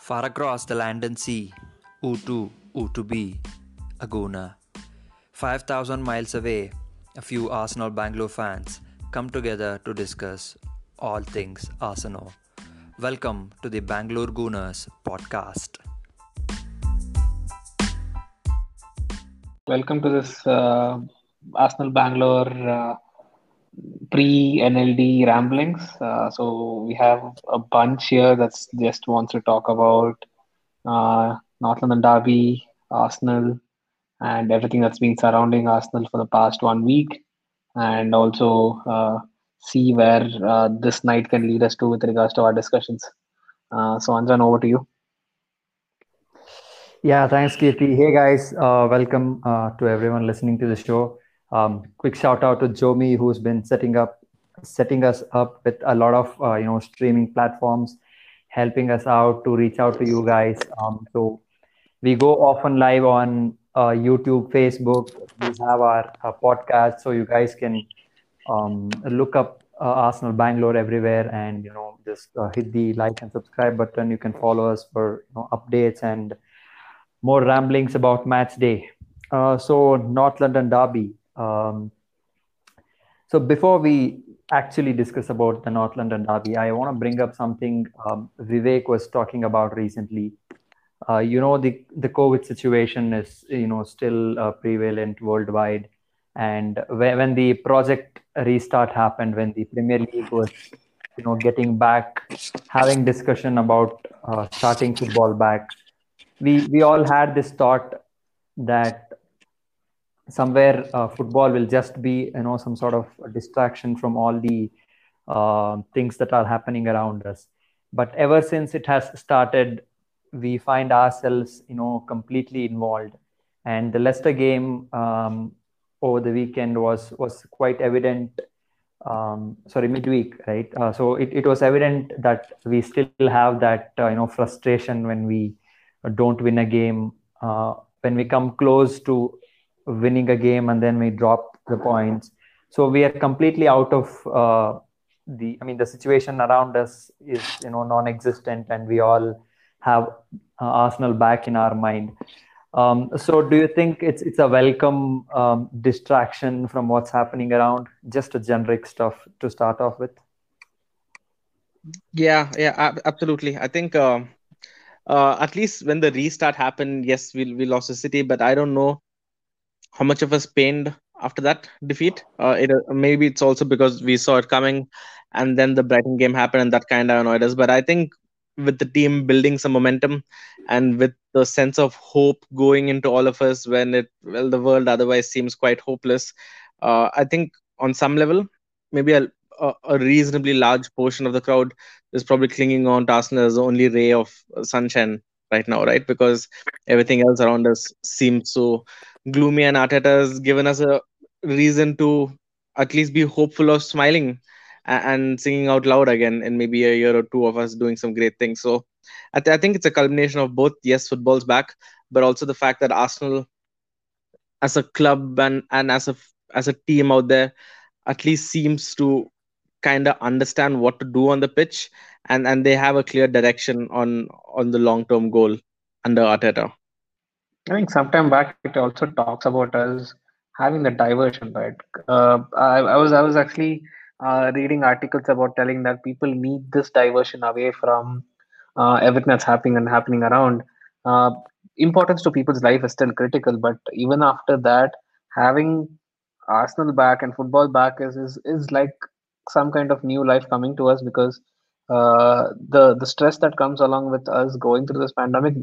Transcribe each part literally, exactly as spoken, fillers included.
Far across the land and sea, U two, U two B, Aguna. five thousand miles away, a few Arsenal Bangalore fans come together to discuss all things Arsenal. Welcome to the Bangalore Gooners podcast. Welcome to this uh, Arsenal Bangalore uh, pre-N L D ramblings. Uh, so we have a bunch here that's just wants to talk about uh, North London Derby, Arsenal, and everything that's been surrounding Arsenal for the past one week, and also uh, see where uh, this night can lead us to with regards to our discussions. Uh, so Anjan, over to you. Yeah, thanks, Kirti. Hey guys, uh, welcome uh, to everyone listening to the show. Um, quick shout out to Jomi, who's been setting up, setting us up with a lot of uh, you know streaming platforms, helping us out to reach out to you guys. Um, so we go often live on uh, YouTube, Facebook. We have our uh, podcast, so you guys can um, look up uh, Arsenal Bangalore everywhere, and you know just uh, hit the like and subscribe button. You can follow us for you know updates and more ramblings about match day. Uh, so North London Derby. Um, so before we actually discuss about the North London Derby, I want to bring up something um, Vivek was talking about recently. Uh, you know the the COVID situation is you know still uh, prevalent worldwide, and when, when the project restart happened, when the Premier League was you know getting back, having discussion about uh, starting football back, we we all had this thought that somewhere uh, football will just be you know some sort of distraction from all the uh, things that are happening around us. But ever since it has started, we find ourselves you know completely involved, and the Leicester game um, over the weekend was was quite evident. Um, sorry, midweek, right? Uh, so it, it was evident that we still have that uh, you know frustration when we don't win a game, uh, when we come close to winning a game and then we drop the points. So we are completely out of uh, the. I mean, the situation around us is you know non-existent, and we all have uh, Arsenal back in our mind. Um, so, do you think it's it's a welcome um, distraction from what's happening around? Just a generic stuff to start off with. Yeah, yeah, ab- absolutely. I think uh, uh, at least when the restart happened, yes, we we lost the city, but I don't know how much of us pained after that defeat. Uh, it uh, maybe it's also because we saw it coming, and then the Brighton game happened, and that kind of annoyed us. But I think with the team building some momentum, and with the sense of hope going into all of us when it well the world otherwise seems quite hopeless, uh, I think on some level, maybe a, a a reasonably large portion of the crowd is probably clinging on to Arsenal as the only ray of uh, sunshine right now, right? Because everything else around us seems so gloomy, and Arteta has given us a reason to at least be hopeful of smiling a- and singing out loud again in maybe a year or two of us doing some great things. So I, th- I think it's a culmination of both. Yes, football's back, but also the fact that Arsenal as a club and, and as a as a team out there at least seems to kind of understand what to do on the pitch, and and they have a clear direction on on the long term goal under Arteta. I think sometime back it also talks about us having the diversion, right? Uh, I, I was I was actually uh, reading articles about telling that people need this diversion away from uh, everything that's happening and happening around. Uh, Importance to people's life is still critical, but even after that, having Arsenal back and football back is is, is like some kind of new life coming to us because uh, the the stress that comes along with us going through this pandemic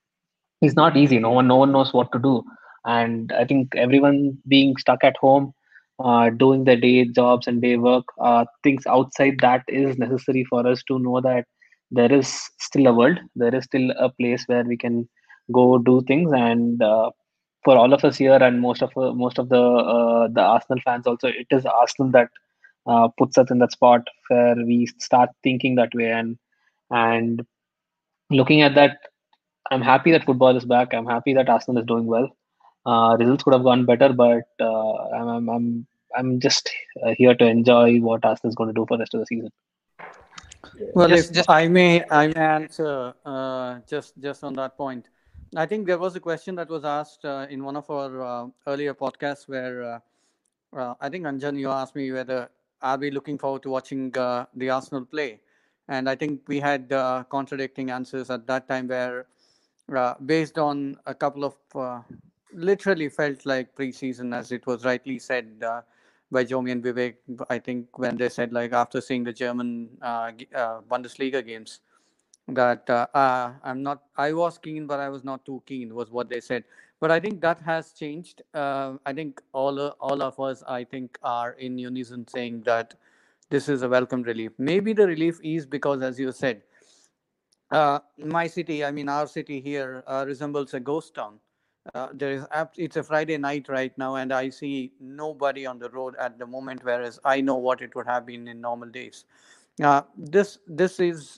is not easy. No one, no one knows what to do, and I think everyone being stuck at home, uh, doing their day jobs and day work, uh, things outside that is necessary for us to know that there is still a world, there is still a place where we can go do things, and uh, for all of us here and most of uh, most of the uh, the Arsenal fans also, it is Arsenal that uh, puts us in that spot where we start thinking that way and and looking at that. I'm happy that football is back. I'm happy that Arsenal is doing well. Uh, results could have gone better, but uh, I'm, I'm I'm I'm just uh, here to enjoy what Arsenal is going to do for the rest of the season. Well, Just if just I may, I may answer uh, just just on that point. I think there was a question that was asked uh, in one of our uh, earlier podcasts where uh, uh, I think Anjan, you asked me whether are we looking forward to watching uh, the Arsenal play, and I think we had uh, contradicting answers at that time where, uh, based on a couple of uh, literally felt like preseason, as it was rightly said uh, by Jomi and Vivek. I think when they said like after seeing the German uh, g- uh, Bundesliga games that uh, uh, I'm not. I was keen, but I was not too keen. Was what they said. But I think that has changed. Uh, I think all uh, all of us, I think, are in unison saying that this is a welcome relief. Maybe the relief is because, as you said, uh, my city, I mean, our city here uh, resembles a ghost town. Uh, there is ab- it's a Friday night right now, and I see nobody on the road at the moment. Whereas I know what it would have been in normal days. Uh, this this is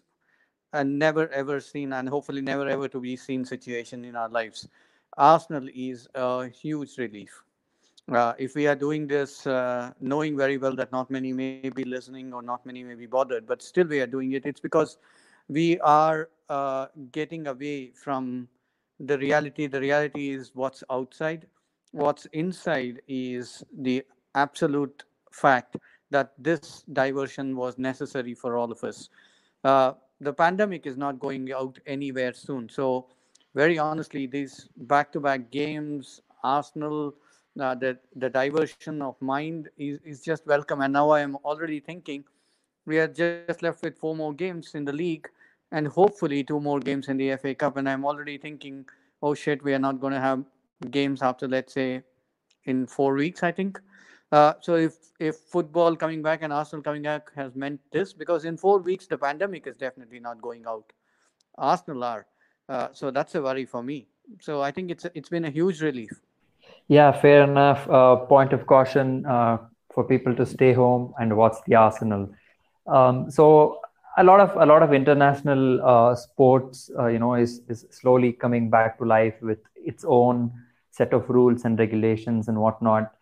a never ever seen, and hopefully never ever to be seen situation in our lives. Arsenal is a huge relief. Uh, if we are doing this, uh, knowing very well that not many may be listening or not many may be bothered, but still we are doing it, it's because we are uh, getting away from the reality. The reality is what's outside. What's inside is the absolute fact that this diversion was necessary for all of us. Uh, the pandemic is not going out anywhere soon. So, very honestly, these back to back games, Arsenal, uh, the, the diversion of mind is, is just welcome. And now I am already thinking we are just left with four more games in the league and hopefully two more games in the F A Cup. And I'm already thinking, oh shit, we are not going to have games after, let's say, in four weeks, I think. Uh, so if if football coming back and Arsenal coming back has meant this, because in four weeks the pandemic is definitely not going out. Arsenal are, uh, so that's a worry for me. So I think it's it's been a huge relief. Yeah, fair enough. Uh, point of caution uh, for people to stay home and watch the Arsenal. Um, so a lot of a lot of international uh, sports, uh, you know, is is slowly coming back to life with its own set of rules and regulations and whatnot.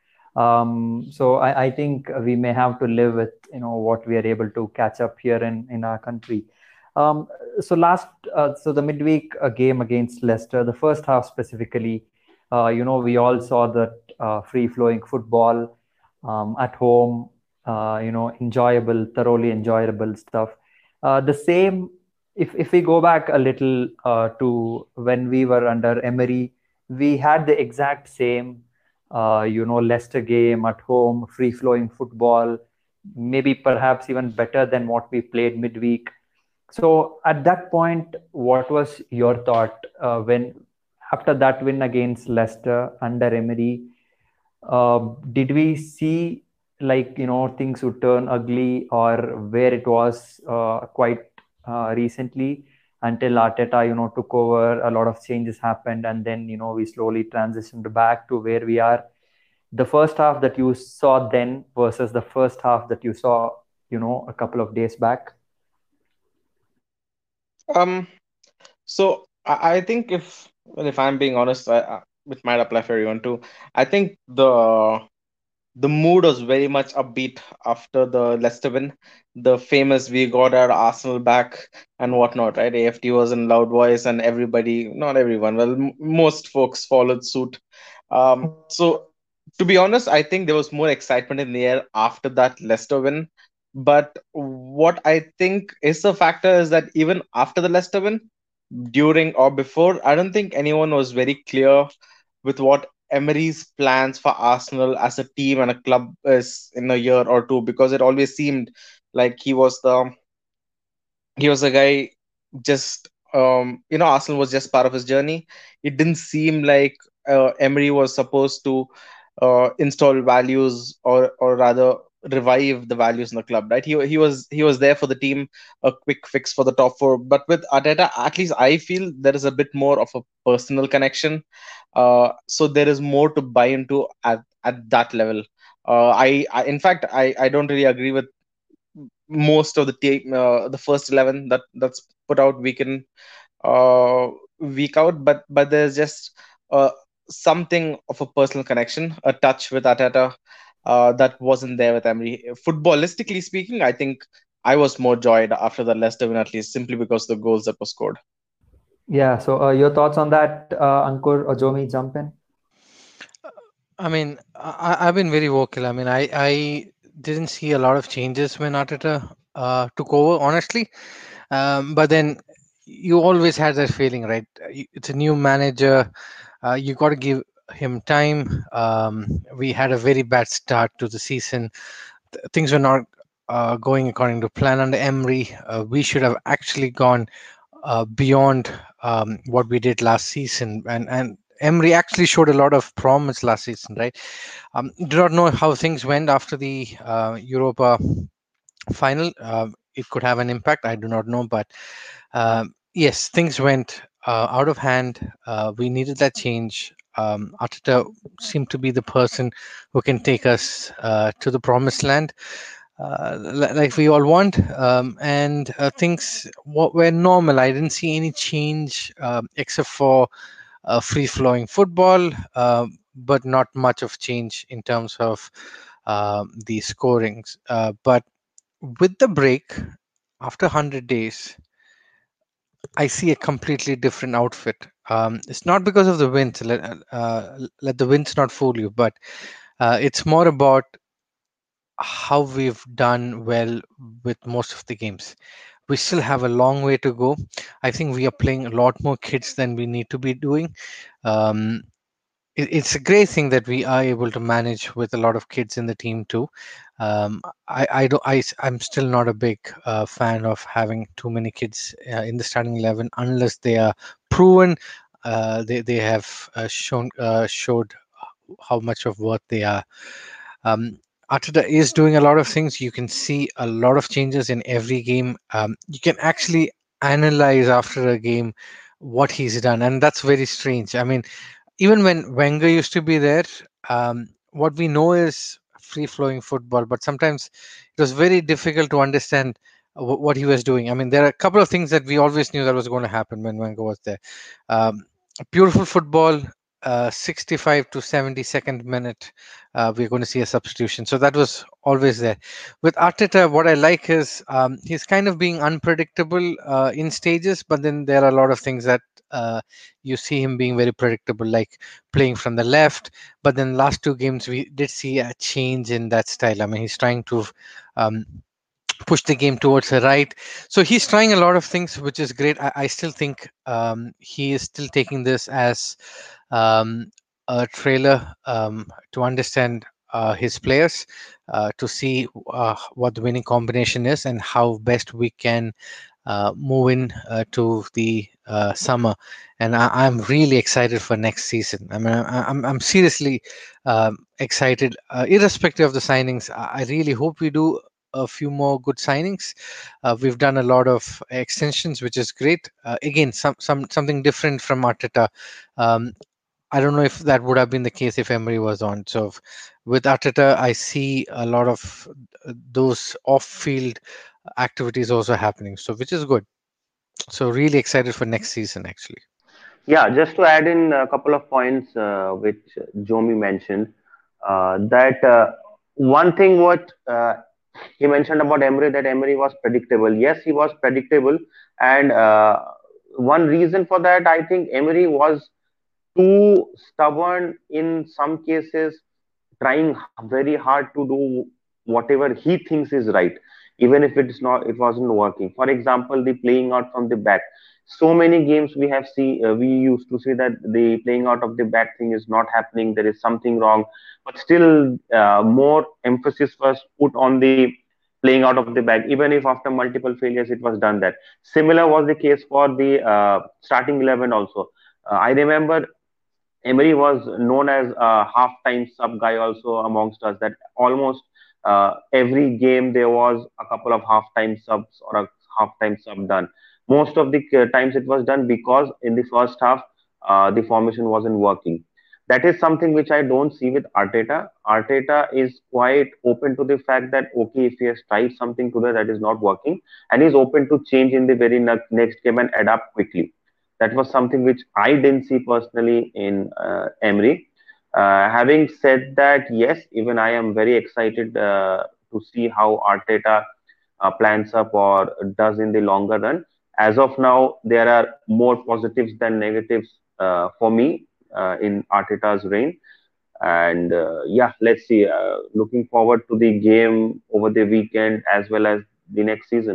Um, so I, I think we may have to live with you know what we are able to catch up here in in our country. Um, so last, uh, so the midweek uh, game against Leicester, the first half specifically, uh, you know, we all saw that uh, free flowing football um, at home, uh, you know, enjoyable, thoroughly enjoyable stuff. Uh, the same, if, if we go back a little uh, to when we were under Emery, we had the exact same, uh, you know, Leicester game at home, free flowing football, maybe perhaps even better than what we played midweek. So at that point, what was your thought uh, when after that win against Leicester under Emery? Uh, did we see like you know things would turn ugly, or where it was uh, quite uh, recently until Arteta you know took over, a lot of changes happened, and then you know we slowly transitioned back to where we are. The first half that you saw then versus the first half that you saw you know a couple of days back. um. So I, I think if well, if I'm being honest, I, I, it might apply for everyone too. I think the the mood was very much upbeat after the Leicester win. The famous "we got our Arsenal back" and whatnot, right? A F T was in loud voice, and everybody, not everyone, well, m- most folks followed suit. Um, so to be honest, I think there was more excitement in the air after that Leicester win. But what I think is the factor is that even after the Leicester win, during or before, I don't think anyone was very clear with what Emery's plans for Arsenal as a team and a club is in a year or two, because it always seemed like he was the he was a guy just um you know Arsenal was just part of his journey. It didn't seem like uh, Emery was supposed to uh, install values, or or rather revive the values in the club, right? He he was he was there for the team, a quick fix for the top four. But with Arteta, at least I feel there is a bit more of a personal connection. Uh, so there is more to buy into at at that level. Uh, I, I in fact I I don't really agree with most of the team, uh, the first eleven that that's put out week in uh, week out, but but there's just uh, something of a personal connection, a touch with Ateta uh, that wasn't there with Emery. Footballistically speaking, I think I was more joyed after the Leicester win, at least simply because of the goals that were scored. Yeah. So, uh, your thoughts on that, uh, Ankur or Jomi? Jump in. I mean, I, I've been very vocal. I mean, I, I didn't see a lot of changes when Arteta uh, took over, honestly. Um, but then you always had that feeling, right? You- It's a new manager. Uh, you got to give him time. Um, we had a very bad start to the season. Th- Things were not uh, going according to plan under Emery. Uh, we should have actually gone uh, beyond um, what we did last season, and and Emery actually showed a lot of promise last season, right? Um, do not know how things went after the uh, Europa final. Uh, it could have an impact. I do not know, but um, yes, things went uh, out of hand. Uh, we needed that change. Um, Arteta seemed to be the person who can take us uh, to the promised land, uh, li- like we all want. Um, and uh, things wa- were normal. I didn't see any change um, except for uh, free flowing football, uh, but not much of change in terms of um the scorings. Uh, but with the break, after one hundred days, I see a completely different outfit. Um, it's not because of the wins. Let, uh, let the wins not fool you, but uh, it's more about how we've done well with most of the games. We still have a long way to go. I think we are playing a lot more kids than we need to be doing. Um, it, it's a great thing that we are able to manage with a lot of kids in the team too. Um, I, I don't, I, am still not a big uh, fan of having too many kids uh, in the starting eleven unless they are proven. Uh, they they have uh, shown uh, showed how much of worth they are. Um, Arteta is doing a lot of things. You can see a lot of changes in every game. Um, you can actually analyze after a game what he's done, and that's very strange. I mean, even when Wenger used to be there, um, what we know is free flowing football, but sometimes it was very difficult to understand wh- what he was doing. I mean, there are a couple of things that we always knew that was going to happen when Wenger was there. Um, Beautiful football, uh, sixty-five to seventy-second minute, uh, we're going to see a substitution. So that was always there. With Arteta, what I like is um, he's kind of being unpredictable uh, in stages, but then there are a lot of things that uh, you see him being very predictable, like playing from the left. But then last two games, we did see a change in that style. I mean, he's trying to um, push the game towards the right. So he's trying a lot of things, which is great. I, I still think um, he is still taking this as um, a trailer um, to understand uh, his players, uh, to see uh, what the winning combination is and how best we can uh, move in uh, to the uh, summer. And I, I'm really excited for next season. I mean, I, I'm, I'm seriously um, excited, uh, irrespective of the signings. I, I really hope we do a few more good signings. Uh, we've done a lot of extensions, which is great. Uh, again, some, some something different from Arteta. Um, I don't know if that would have been the case if Emery was on. So f- with Arteta, I see a lot of uh, those off-field activities also happening. So which is good. So really excited for next season, actually. Yeah, just to add in a couple of points uh, which Jomi mentioned, uh, that uh, one thing what uh, he mentioned about Emery, that Emery was predictable. Yes, he was predictable, and uh, one reason for that, I think Emery was too stubborn in some cases, trying very hard to do whatever he thinks is right, even if it's not, it wasn't working. For example, the playing out from the back. So many games we have see, uh, we used to see that the playing out of the back thing is not happening. There is something wrong, but still, uh, more emphasis was put on the playing out of the back. Even if after multiple failures, it was done that. Similar was the case for the uh, starting eleven also. Uh, I remember Emery was known as a half-time sub guy also amongst us. That almost uh, every game there was a couple of half-time subs or a half-time sub done. Most of the uh, times it was done because in the first half uh, the formation wasn't working. That is something which I don't see with Arteta. Arteta is quite open to the fact that okay, if he has tried something today that is not working, and he's open to change in the very ne- next game and adapt quickly. That was something which I didn't see personally in uh, Emery. Uh, having said that, yes, even I am very excited uh, to see how Arteta uh, plans up or does in the longer run. As of now, there are more positives than negatives uh, for me uh, in Arteta's reign. And uh, yeah, let's see. Uh, looking forward to the game over the weekend as well as the next season.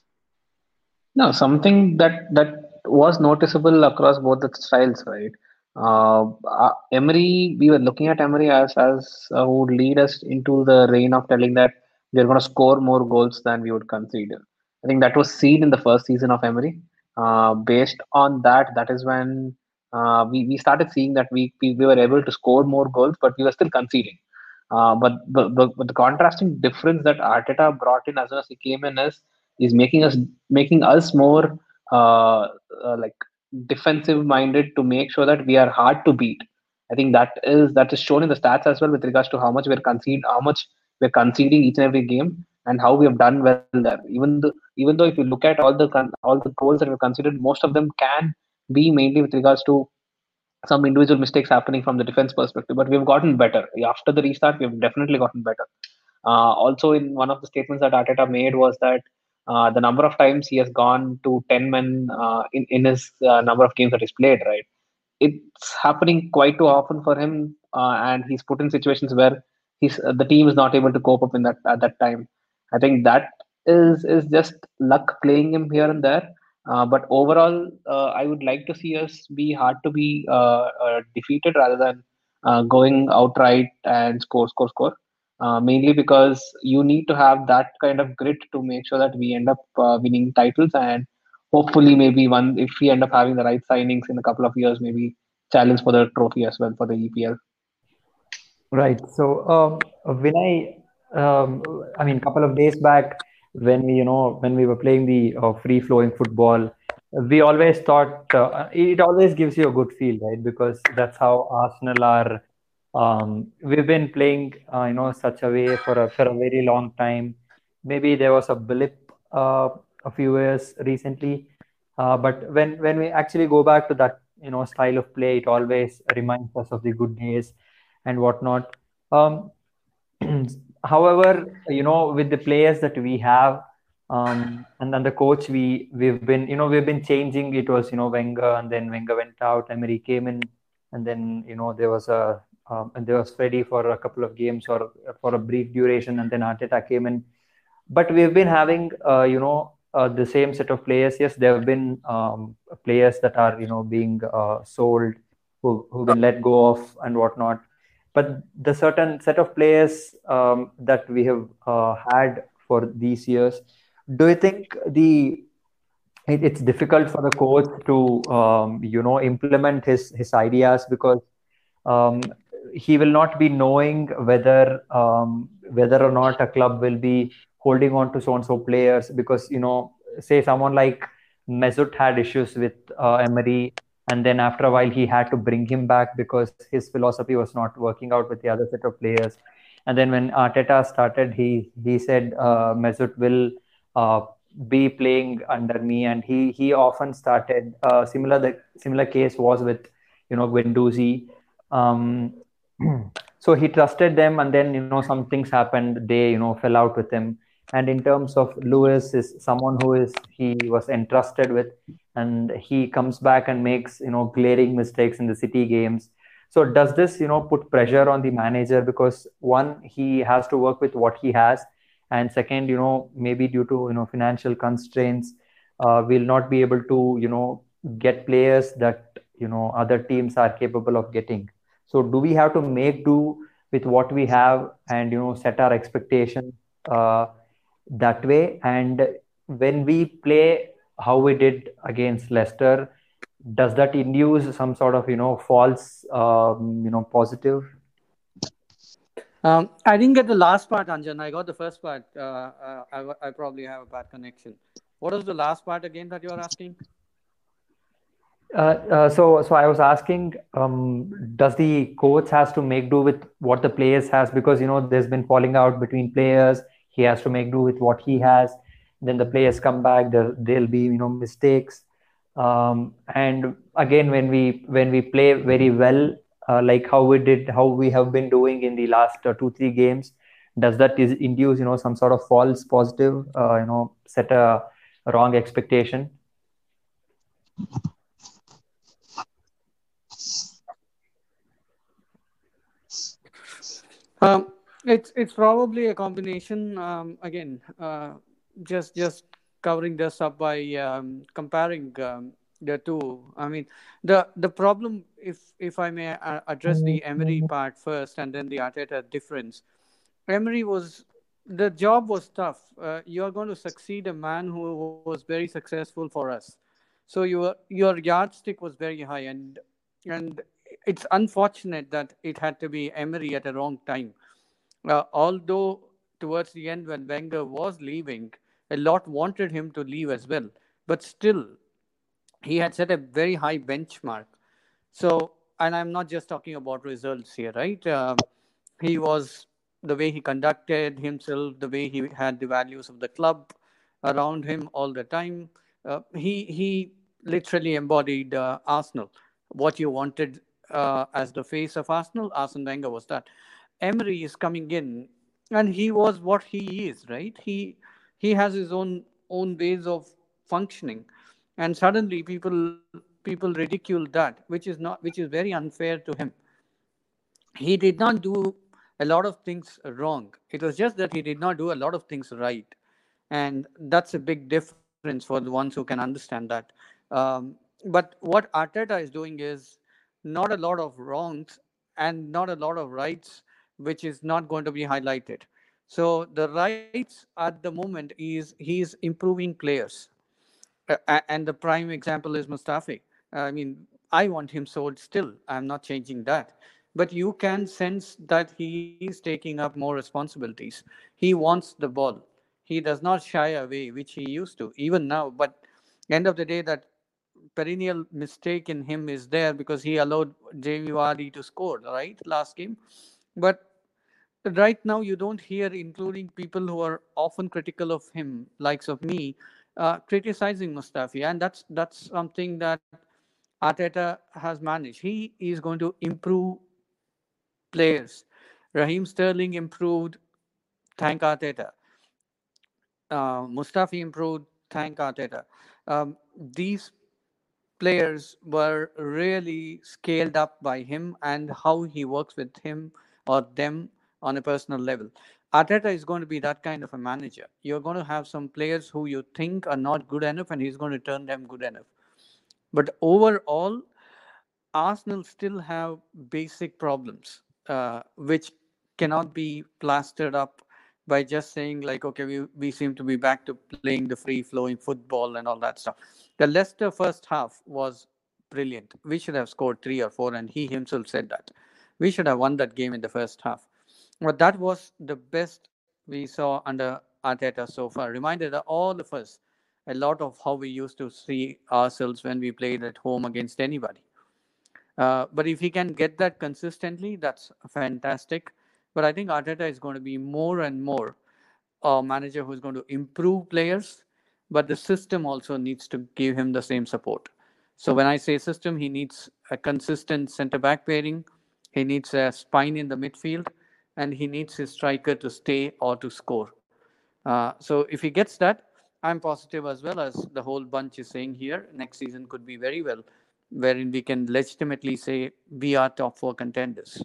No, something that that was noticeable across both the styles, right? Uh, uh, Emery, we were looking at Emery as as uh, who would lead us into the reign of telling that we are going to score more goals than we would concede. I think that was seen in the first season of Emery. Uh, based on that, that is when uh, we we started seeing that we, we we were able to score more goals, but we were still conceding. Uh, but, but, but but the contrasting difference that Arteta brought in as soon as he came in is is making us making us more uh, uh, like defensive minded to make sure that we are hard to beat. I think that is that is shown in the stats as well with regards to how much we're concede, how much we're conceding each and every game, and how we have done well there. Even though even though if you look at all the con- all the goals that we've considered, most of them can be mainly with regards to some individual mistakes happening from the defense perspective. But we've gotten better after the restart. We've definitely gotten better. Uh, also, in one of the statements that Arteta made was that uh, the number of times he has gone to ten men uh, in, in his uh, number of games that he's played, right? It's happening quite too often for him, uh, and he's put in situations where he's uh, the team is not able to cope up in that at that time. I think that is is just luck playing him here and there. Uh, but overall, uh, I would like to see us be hard to be uh, uh, defeated rather than uh, going outright and score, score, score. Uh, mainly because you need to have that kind of grit to make sure that we end up uh, winning titles, and hopefully maybe one if we end up having the right signings in a couple of years, maybe challenge for the trophy as well for the E P L. Right. So, um, when I, um, I mean, couple of days back, when we, you know, when we were playing the uh, free-flowing football, we always thought uh, it always gives you a good feel, right? Because that's how Arsenal are. Um, we've been playing, uh, you know, such a way for a for a very long time. Maybe there was a blip uh, a few years recently, uh, but when when we actually go back to that, you know, style of play, it always reminds us of the good days and whatnot. Um, However, you know, with the players that we have, um, and then the coach, we we've been, you know, we've been changing. It was, you know, Wenger, and then Wenger went out, Emery came in, and then, you know, there was a um, and there was Freddie for a couple of games or for a brief duration, and then Arteta came in. But we've been having, uh, you know, uh, the same set of players. Yes, there have been um, players that are, you know, being uh, sold, who who've been let go of and whatnot. But the certain set of players um, that we have uh, had for these years, do you think the it, it's difficult for the coach to um, you know implement his his ideas, because um, he will not be knowing whether um, whether or not a club will be holding on to so and so players, because, you know, say someone like Mesut had issues with uh, Emery, and then after a while he had to bring him back because his philosophy was not working out with the other set of players. And then when Arteta started, he he said uh, Mesut will uh, be playing under me, and he he often started uh, similar the similar case was with, you know, Guendouzi. Um, so he trusted them, and then, you know, some things happened. They, you know, fell out with him. And in terms of Lewis, is someone who is he was entrusted with, and he comes back and makes, you know, glaring mistakes in the City games. So does this, you know, put pressure on the manager, because one, he has to work with what he has, and second, you know, maybe due to, you know, financial constraints, uh, will not be able to, you know, get players that, you know, other teams are capable of getting. So do we have to make do with what we have and, you know, set our expectations uh, that way? And when we play how we did against Leicester, does that induce some sort of, you know, false, um, you know, positive? Um, I didn't get the last part, Anjan. I got the first part. Uh, uh, I, I probably have a bad connection. What was the last part again that you were asking? Uh, uh, so, so I was asking, um, does the coach has to make do with what the players has? Because, you know, there's been falling out between players. He has to make do with what he has. Then the players come back. There, there'll be, you know, mistakes. Um, and again, when we when we play very well, uh, like how we did, how we have been doing in the last uh, two three games, Does that is induce, you know, some sort of false positive, uh, you know, set a wrong expectation? Um, it's it's probably a combination. Um, again, uh, just just covering this up by um, comparing um, the two. I mean, the the problem, if if I may uh, address the Emery part first, and then the Arteta difference. Emery was the job was tough. Uh, you are going to succeed a man who was very successful for us. So your your yardstick was very high, and and it's unfortunate that it had to be Emery at a wrong time. Uh, although towards the end, when Wenger was leaving, a lot wanted him to leave as well. But still, he had set a very high benchmark. So, and I'm not just talking about results here, right? Um, he was the way he conducted himself, the way he had the values of the club around him all the time. Uh, he he literally embodied uh, Arsenal. What you wanted uh, as the face of Arsenal, Arsene Wenger was that. Emery is coming in, and he was what he is, right? He he has his own own ways of functioning, and suddenly people people ridicule that, which is not which is very unfair to him. He did not do a lot of things wrong. It was just that he did not do a lot of things right, and that's a big difference for the ones who can understand that. Um, but what Arteta is doing is not a lot of wrongs and not a lot of rights, which is not going to be highlighted. So the rights at the moment is he's improving players. Uh, and the prime example is Mustafi. I mean, I want him sold still. I'm not changing that. But you can sense that he is taking up more responsibilities. He wants the ball. He does not shy away, which he used to, even now. But end of the day, that perennial mistake in him is there because he allowed Jamie Vardy to score, right, last game. But right now you don't hear, including people who are often critical of him, likes of me, uh, criticizing Mustafi, and that's that's something that Arteta has managed. He is going to improve players. Raheem Sterling improved, thank Arteta. Uh, Mustafi improved, thank Arteta. Um, these players were really scaled up by him and how he works with him or them on a personal level. Arteta is going to be that kind of a manager. You're going to have some players who you think are not good enough, and he's going to turn them good enough. But overall, Arsenal still have basic problems, uh, which cannot be plastered up by just saying like, okay, we, we seem to be back to playing the free flowing football and all that stuff. The Leicester first half was brilliant. We should have scored three or four, and he himself said that. We should have won that game in the first half. But that was the best we saw under Arteta so far. Reminded all of us a lot of how we used to see ourselves when we played at home against anybody. Uh, but if he can get that consistently, that's fantastic. But I think Arteta is going to be more and more a manager who's going to improve players, but the system also needs to give him the same support. So when I say system, he needs a consistent centre back pairing, he needs a spine in the midfield, and he needs his striker to stay or to score. Uh, so if he gets that, I'm positive, as well as the whole bunch is saying here, next season could be very well, wherein we can legitimately say we are top four contenders.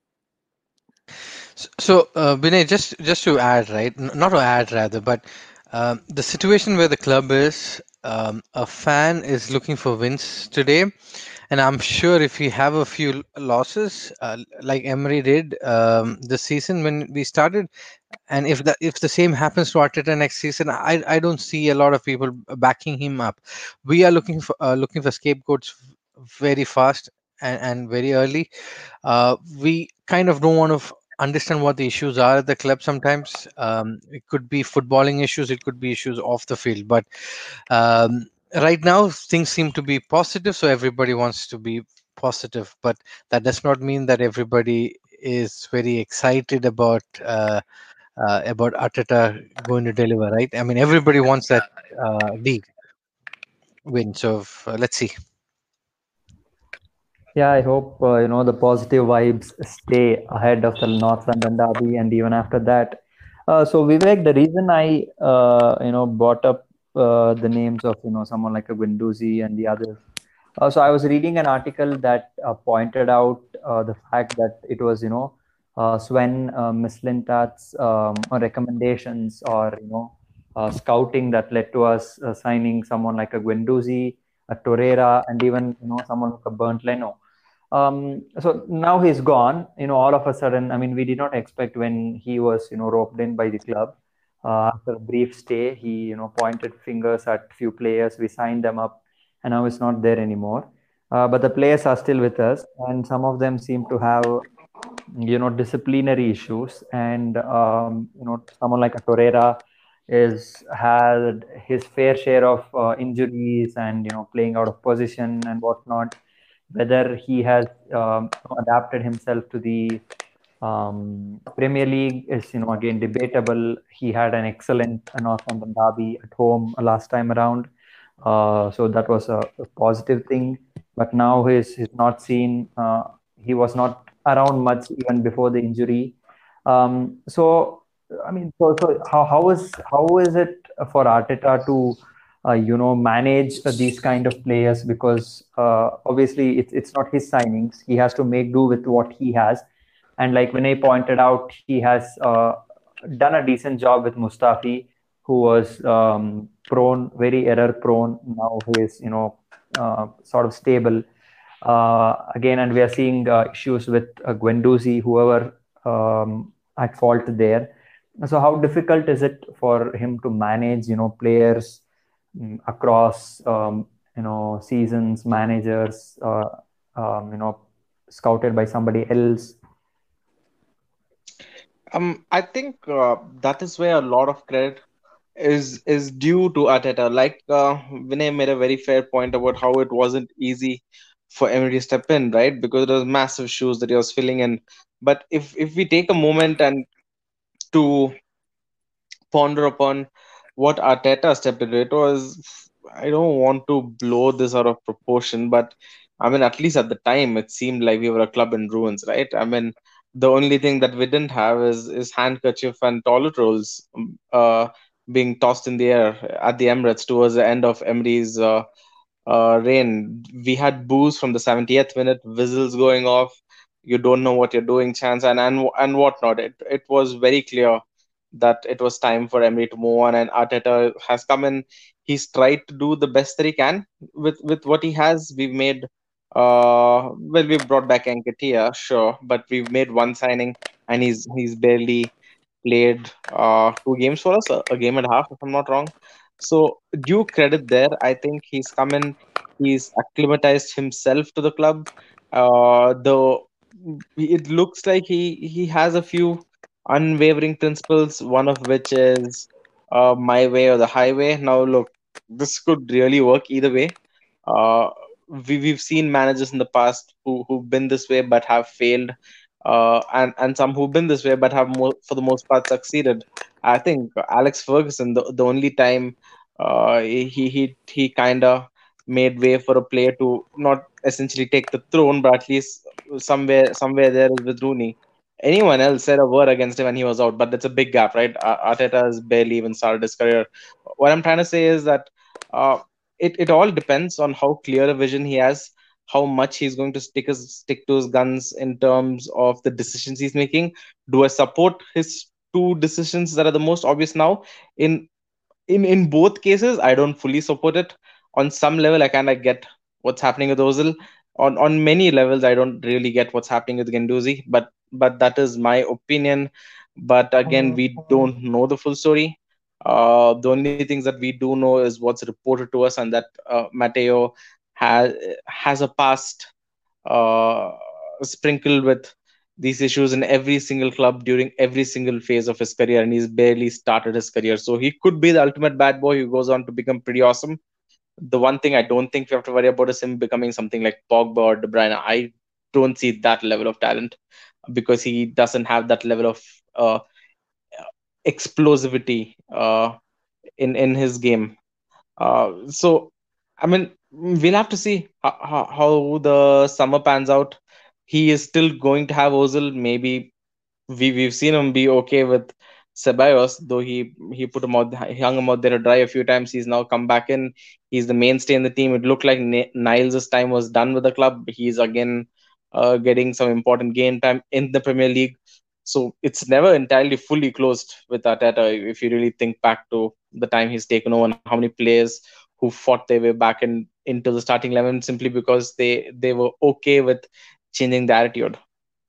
So, uh, Binay, just just to add, right? N- Not to add, rather, but um, the situation where the club is, um, a fan is looking for wins today, and I'm sure if we have a few l- losses, uh, like Emery did um, this season when we started, and if the if the same happens to Arteta next season, I I don't see a lot of people backing him up. We are looking for uh, looking for scapegoats very fast and, and very early. Uh, we kind of don't want to f- understand what the issues are at the club sometimes. Um, it could be footballing issues, it could be issues off the field. But um, right now, things seem to be positive, so everybody wants to be positive. But that does not mean that everybody is very excited about uh, uh, about Arteta going to deliver, right? I mean, everybody wants that uh, league win. So f- uh, let's see. Yeah, I hope uh, you know the positive vibes stay ahead of the North London derby, and even after that. Uh, so Vivek, the reason I uh, you know brought up uh, the names of you know someone like a Guendouzi and the others. Uh, so I was reading an article that uh, pointed out uh, the fact that it was you know uh, Sven uh, Mislintat's um, recommendations or you know uh, scouting that led to us uh, signing someone like a Guendouzi, a Torreira, and even you know someone like a Bernd Leno. Um, so now he's gone. You know, all of a sudden, I mean, we did not expect when he was, you know, roped in by the club. Uh, after a brief stay, he, you know, pointed fingers at few players. We signed them up, and now it's not there anymore. Uh, but the players are still with us, and some of them seem to have, you know, disciplinary issues. And um, you know, someone like a Torreira is had his fair share of uh, injuries and you know playing out of position and whatnot. Whether he has um, adapted himself to the um, Premier League is, you know, again debatable. He had an excellent Northampton derby at home last time around, uh, so that was a, a positive thing. But now he's he's not seen. Uh, he was not around much even before the injury. Um, so I mean, so, so how how is how is it for Arteta to uh, you know manage uh, these kind of players, because uh, obviously it's it's not his signings. He has to make do with what he has, and like Vinay pointed out, he has uh, done a decent job with Mustafi, who was um, prone, very error prone. Now he is you know uh, sort of stable uh, again, and we are seeing uh, issues with uh, Guendouzi, whoever um, at fault there. So how difficult is it for him to manage, you know, players mm, across, um, you know, seasons, managers, uh, um, you know, scouted by somebody else? Um, I think uh, that is where a lot of credit is is due to Arteta. Like uh, Vinay made a very fair point about how it wasn't easy for Emery to step in, right? Because there was massive shoes that he was filling in. But if if we take a moment and to ponder upon what Arteta stepped into, it was, I don't want to blow this out of proportion, but I mean, at least at the time, it seemed like we were a club in ruins, right? I mean, the only thing that we didn't have is is handkerchief and toilet rolls um, uh, being tossed in the air at the Emirates towards the end of Emery's uh, uh, reign. We had boos from the seventieth minute, whistles going off. You don't know what you're doing, chance and and and whatnot. It it was very clear that it was time for Emery to move on, and Arteta has come in. He's tried to do the best that he can with with what he has. We've made uh well, we've brought back Enketia, sure, but we've made one signing, and he's he's barely played uh two games for us, a, a game and a half, if I'm not wrong. So due credit there. I think he's come in, he's acclimatized himself to the club. Uh, the it looks like he he has a few unwavering principles, one of which is uh, my way or the highway. Now, look, this could really work either way. Uh, we we've seen managers in the past who who've been this way but have failed, uh, and and some who've been this way but have more, for the most part, succeeded. I think Alex Ferguson, the the only time uh, he he he kind of made way for a player to not essentially take the throne, but at least somewhere somewhere there is with Rooney. Anyone else said a word against him and he was out, but that's a big gap, right? Ar- Arteta has barely even started his career. What I'm trying to say is that uh, it, it all depends on how clear a vision he has, how much he's going to stick his stick to his guns in terms of the decisions he's making. Do I support his two decisions that are the most obvious now? In in in both cases, I don't fully support it. On some level, I kind of get what's happening with Ozil. On on many levels, I don't really get what's happening with Genduzi. But but that is my opinion. But again, we don't know the full story. Uh, the only things that we do know is what's reported to us, and that uh, Matteo has has a past uh, sprinkled with these issues in every single club during every single phase of his career, and he's barely started his career. So he could be the ultimate bad boy who goes on to become pretty awesome. The one thing I don't think we have to worry about is him becoming something like Pogba or De Bruyne. I don't see that level of talent because he doesn't have that level of uh, explosivity uh, in in his game. Uh, so, I mean, we'll have to see how, how, how the summer pans out. He is still going to have Ozil. Maybe we we've seen him be okay with Ceballos, though he he put him out, he hung him out there to dry a few times. He's now come back in. He's the mainstay in the team. It looked like N- Niles' time was done with the club. He's again uh, getting some important game time in the Premier League. So it's never entirely fully closed with Arteta. If you really think back to the time he's taken over and how many players who fought their way back in into the starting eleven simply because they they were okay with changing the attitude.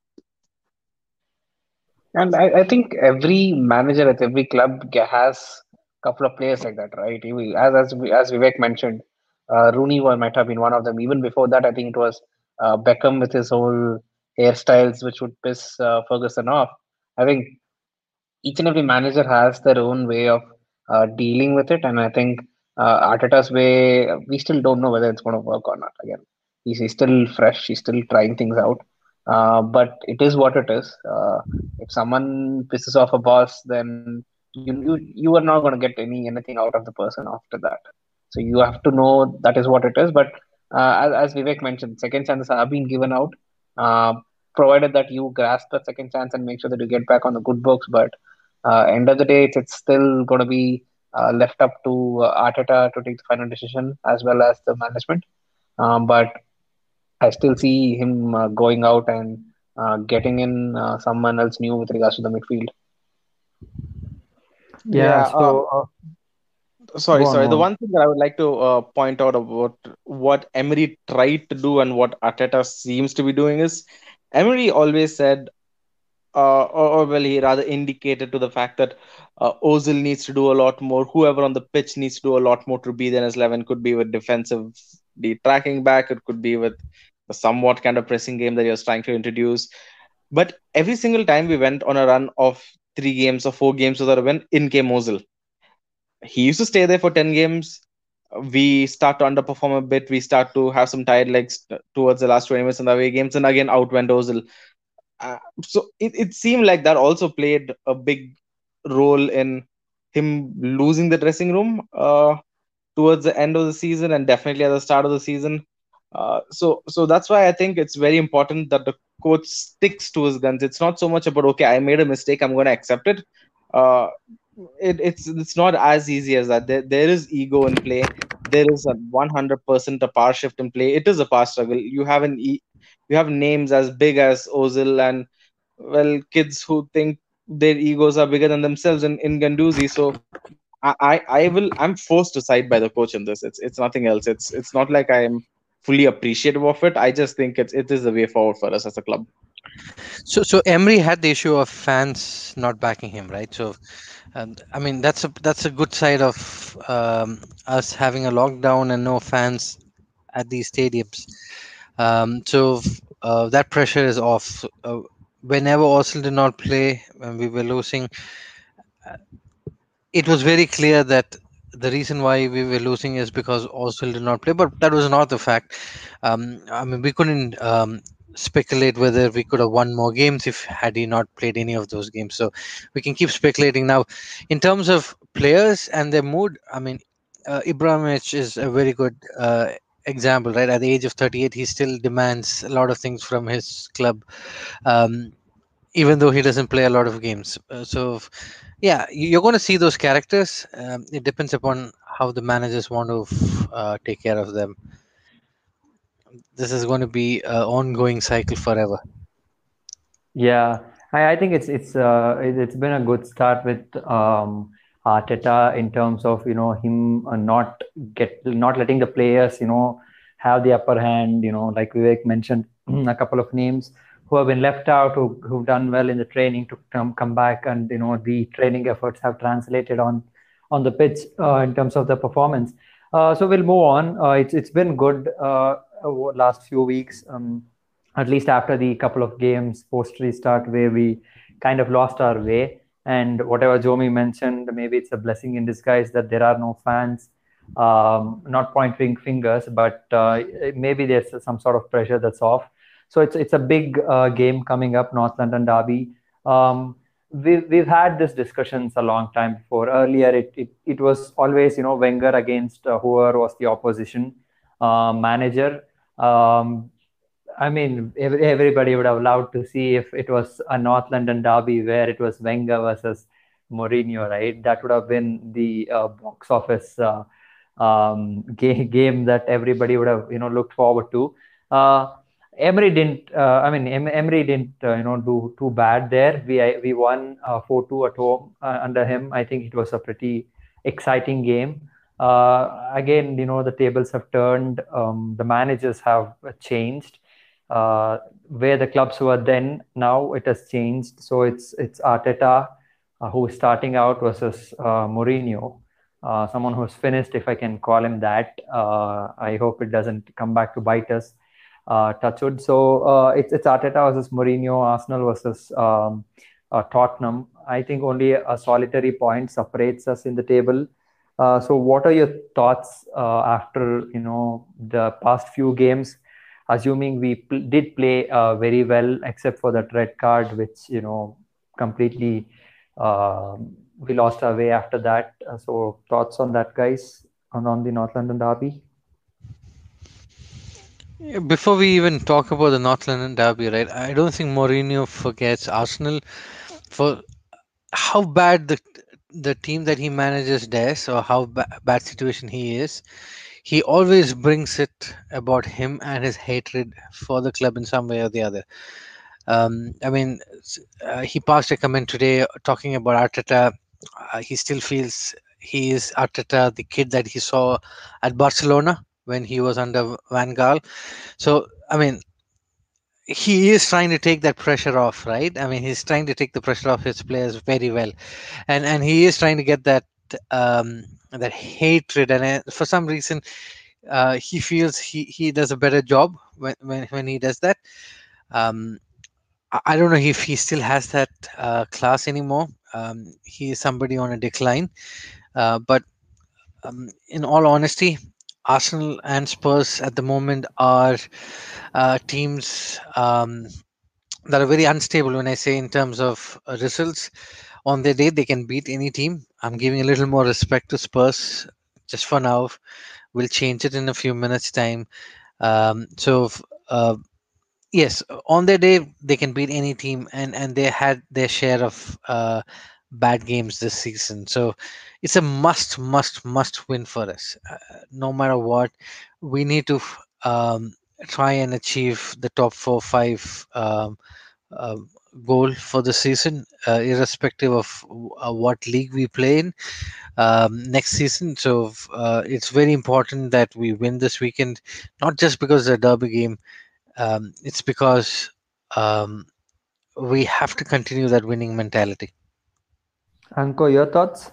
And I, I think every manager at every club ga- has a couple of players like that, right? He- As as we- as Vivek mentioned, uh, Rooney was, might have been one of them. Even before that, I think it was uh, Beckham with his whole hairstyles, which would piss uh, Ferguson off. I think each and every manager has their own way of uh, dealing with it, and I think uh, Arteta's way, we still don't know whether it's going to work or not. Again, he's, he's still fresh, he's still trying things out, uh, but it is what it is. Uh, if someone pisses off a boss, then you you you are not going to get any anything out of the person after that. So you have to know that is what it is. But uh, as, as Vivek mentioned, second chances are being given out, uh, provided that you grasp the second chance and make sure that you get back on the good books. But uh, end of the day, it's, it's still going to be uh, left up to uh, Arteta to take the final decision as well as the management. Um, but I still see him uh, going out and uh, getting in uh, someone else new with regards to the midfield. Yeah. Yeah. Uh, So uh, sorry, go on, sorry. go The on. one thing that I would like to uh, point out about what Emery tried to do and what Arteta seems to be doing is Emery always said, uh, or, or well, he rather indicated to the fact that uh, Ozil needs to do a lot more. Whoever on the pitch needs to do a lot more to be there as eleven. Could be with defensive, the tracking back. It could be with the somewhat kind of pressing game that he was trying to introduce. But every single time we went on a run of three games or four games without a win, in came Ozil. He used to stay there for ten games. We start to underperform a bit. We start to have some tired legs t- towards the last twenty minutes in the away games. And again, out went Ozil. Uh, so it, it seemed like that also played a big role in him losing the dressing room uh, towards the end of the season and definitely at the start of the season. Uh, so so that's why I think it's very important that the coach sticks to his guns. It's not so much about okay, I made a mistake, I'm going to accept it. Uh, it, it's it's not as easy as that. There there is ego in play. There is a one hundred percent a power shift in play. It is a power struggle. You have an e- you have names as big as Ozil and well kids who think their egos are bigger than themselves in, in Ganduzi. So I, I I will I'm forced to side by the coach in this. It's it's nothing else. It's it's not like I'm fully appreciative of it. I just think it's it is the way forward for us as a club. So, so Emery had the issue of fans not backing him, right? So, um, I mean, that's a that's a good side of um, us having a lockdown and no fans at these stadiums. Um, so uh, that pressure is off. Uh, whenever Arsenal did not play, when we were losing, it was very clear that the reason why we were losing is because Arsenal did not play, but that was not the fact. Um, I mean, we couldn't um, speculate whether we could have won more games if had he not played any of those games. So we can keep speculating now. In terms of players and their mood, I mean, uh, Ibrahimovic is a very good uh, example, right? At the age of thirty-eight, he still demands a lot of things from his club. Um, even though he doesn't play a lot of games. Uh, so, yeah, you- you're going to see those characters. Um, it depends upon how the managers want to uh, take care of them. This is going to be an ongoing cycle forever. Yeah, I, I think it's it's uh it, it's been a good start with um Arteta in terms of you know him uh, not get not letting the players you know have the upper hand. You know, like Vivek mentioned a couple of names who have been left out, who who've done well in the training to come come back, and you know the training efforts have translated on on the pitch uh, in terms of the performance. Uh, so we'll move on. Uh, it's it's been good uh, over last few weeks. Um, at least after the couple of games post restart where we kind of lost our way. And whatever Jomi mentioned, maybe it's a blessing in disguise that there are no fans, um, not pointing fingers, but uh, maybe there's some sort of pressure that's off. So it's it's a big uh, game coming up, North London Derby. Um, we've, we've had this discussions a long time before. Earlier, it, it, it was always, you know, Wenger against uh, whoever was the opposition uh, manager. Um, I mean, every, everybody would have loved to see if it was a North London derby where it was Wenger versus Mourinho, right? That would have been the uh, box office uh, um, ga- game that everybody would have, you know, looked forward to. Uh, Emery didn't. Uh, I mean, em- Emery didn't, uh, you know, do too bad there. We I- we won uh, four two at home uh, under him. I think it was a pretty exciting game. Uh, again, you know, the tables have turned. Um, the managers have changed. Uh, where the clubs were then, now it has changed. So it's it's Arteta uh, who is starting out versus uh, Mourinho, uh, someone who's finished, if I can call him that. Uh, I hope it doesn't come back to bite us. Uh, Touchwood. So uh, it's it's Arteta versus Mourinho, Arsenal versus um, uh, Tottenham. I think only a solitary point separates us in the table. Uh, so what are your thoughts uh, after you know the past few games? Assuming we pl- did play uh, very well, except for that red card, which you know completely uh, we lost our way after that. Uh, so thoughts on that, guys, on, on the North London derby? Yeah, before we even talk about the North London derby, right? I don't think Mourinho forgets Arsenal for how bad the the team that he manages does, or how ba- bad situation he is. He always brings it about him and his hatred for the club in some way or the other. Um, I mean, s- uh, he passed a comment today talking about Arteta. Uh, he still feels he is Arteta, the kid that he saw at Barcelona when he was under Van Gaal. So, I mean, he is trying to take that pressure off, right? I mean, he's trying to take the pressure off his players very well, and and he is trying to get that um, that hatred, and uh, for some reason, uh, he feels he he does a better job when when, when he does that. Um, I I don't know if he still has that uh, class anymore. Um, he is somebody on a decline, uh, but um, in all honesty, Arsenal and Spurs at the moment are uh, teams um, that are very unstable. When I say in terms of uh, results, on their day they can beat any team. I'm giving a little more respect to Spurs just for now. We'll change it in a few minutes' time. Um, so. f- Uh, Yes, on their day they can beat any team, and and they had their share of uh, bad games this season. So it's a must, must, must win for us. Uh, no matter what, we need to f- um, try and achieve the top four, five um, uh, goal for the season, uh, irrespective of uh, what league we play in um, next season. So uh, it's very important that we win this weekend, not just because it's a derby game, um, it's because um, we have to continue that winning mentality. Anko, your thoughts?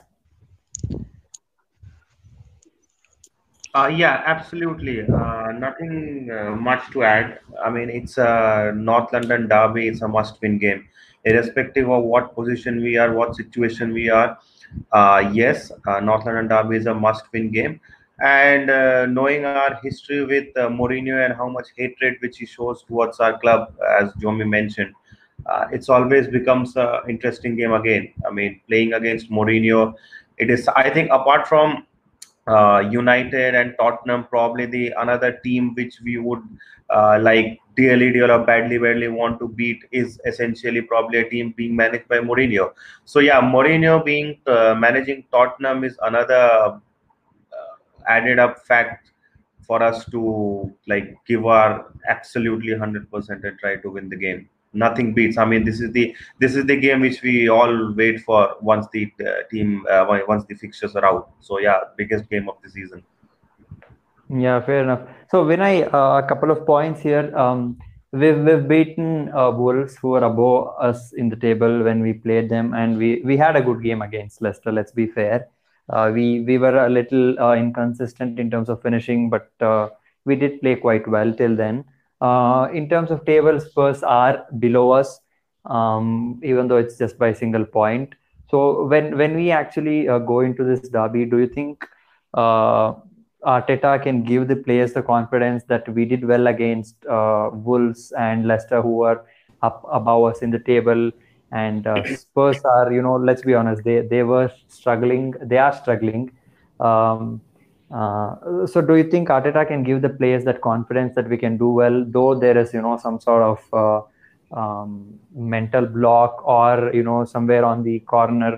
Uh, yeah, absolutely. Uh, nothing uh, much to add. I mean, it's a North London derby. It's a must-win game, irrespective of what position we are, what situation we are. Uh, yes, uh, North London derby is a must-win game. And uh, knowing our history with uh, Mourinho and how much hatred which he shows towards our club, as Jomi mentioned, uh, it's always becomes a interesting game again. I mean, playing against Mourinho, it is. I think apart from uh, United and Tottenham, probably the another team which we would uh, like dearly, dearly or badly, badly want to beat is essentially probably a team being managed by Mourinho. So yeah, Mourinho being uh, managing Tottenham is another uh, added up fact for us to like give our absolutely one hundred percent and try to win the game. Nothing beats. I mean, this is the this is the game which we all wait for once the uh, team uh, once the fixtures are out. So yeah, biggest game of the season. Yeah, fair enough. So when I uh, a couple of points here, um, we've we've beaten uh, Wolves who are above us in the table when we played them, and we we had a good game against Leicester. Let's be fair. Uh, we we were a little uh, inconsistent in terms of finishing, but uh, we did play quite well till then. Uh, in terms of table, Spurs are below us, um, even though it's just by a single point. So when when we actually uh, go into this derby, do you think? Uh, Arteta can give the players the confidence that we did well against uh, Wolves and Leicester, who are up above us in the table. And uh, Spurs are, you know, let's be honest, they they were struggling. They are struggling. Um, uh, so, do you think Arteta can give the players that confidence that we can do well, though there is, you know, some sort of uh, um, mental block or, you know, somewhere on the corner?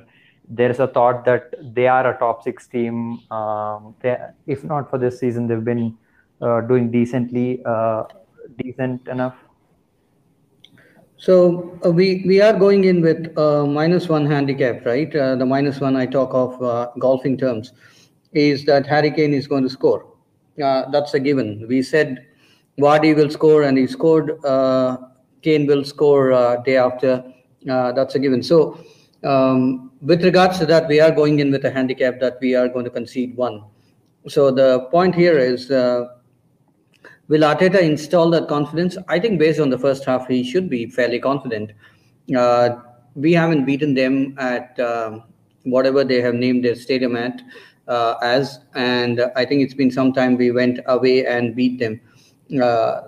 there's a thought that they are a top six team. Um, they, if not for this season, they've been uh, doing decently, uh, decent enough. So uh, we we are going in with uh, minus one handicap, right? Uh, the minus one I talk of uh, golfing terms is that Harry Kane is going to score. Uh, that's a given. We said Vardy will score, and he scored. Uh, Kane will score uh, day after. Uh, that's a given. So um, with regards to that, we are going in with a handicap that we are going to concede one. So the point here is. Uh, Will Arteta install that confidence? I think based on the first half, he should be fairly confident. Uh, we haven't beaten them at um whatever they have named their stadium at uh, as, and I think it's been some time we went away and beat them. Uh,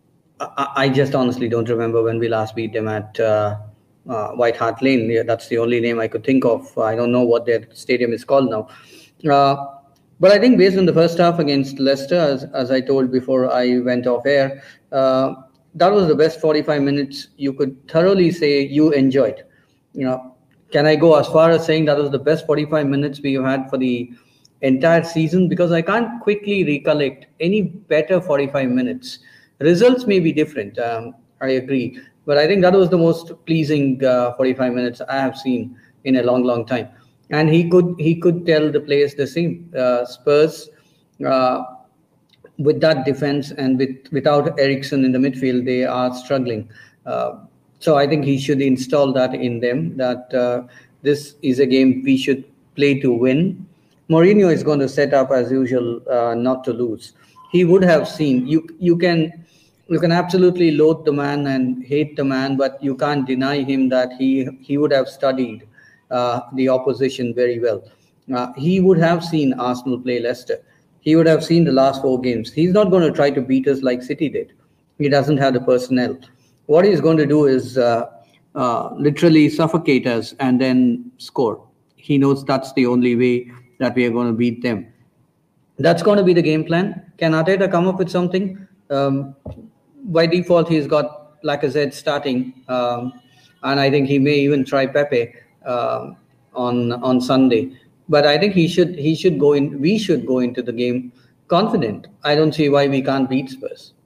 I, I just honestly don't remember when we last beat them at uh, uh, White Hart Lane. Yeah, that's the only name I could think of. I don't know what their stadium is called now. Uh, but I think based on the first half against Leicester, as, as I told before I went off air, uh, that was the best forty-five minutes you could thoroughly say you enjoyed. You know, can I go as far as saying that was the best forty-five minutes we've had for the entire season? Because I can't quickly recollect any better forty-five minutes. Results may be different, um, I agree. But I think that was the most pleasing uh, forty-five minutes I have seen in a long, long time. And he could he could tell the players the same. Uh, Spurs, uh, with that defense and with without Eriksen in the midfield, they are struggling. Uh, so I think he should install that in them, that uh, this is a game we should play to win. Mourinho is going to set up as usual, uh, not to lose. He would have seen you. You can you can absolutely loathe the man and hate the man, but you can't deny him that he he would have studied uh, the opposition very well. Uh, he would have seen Arsenal play Leicester. He would have seen the last four games. He's not going to try to beat us like City did. He doesn't have the personnel. What he's going to do is uh, uh, literally suffocate us and then score. He knows that's the only way that we are going to beat them. That's going to be the game plan. Can Arteta come up with something? Um, by default, he's got Lacazette starting, um, and I think he may even try Pepe uh, on on Sunday. But I think he should he should go in. We should go into the game confident. I don't see why we can't beat Spurs.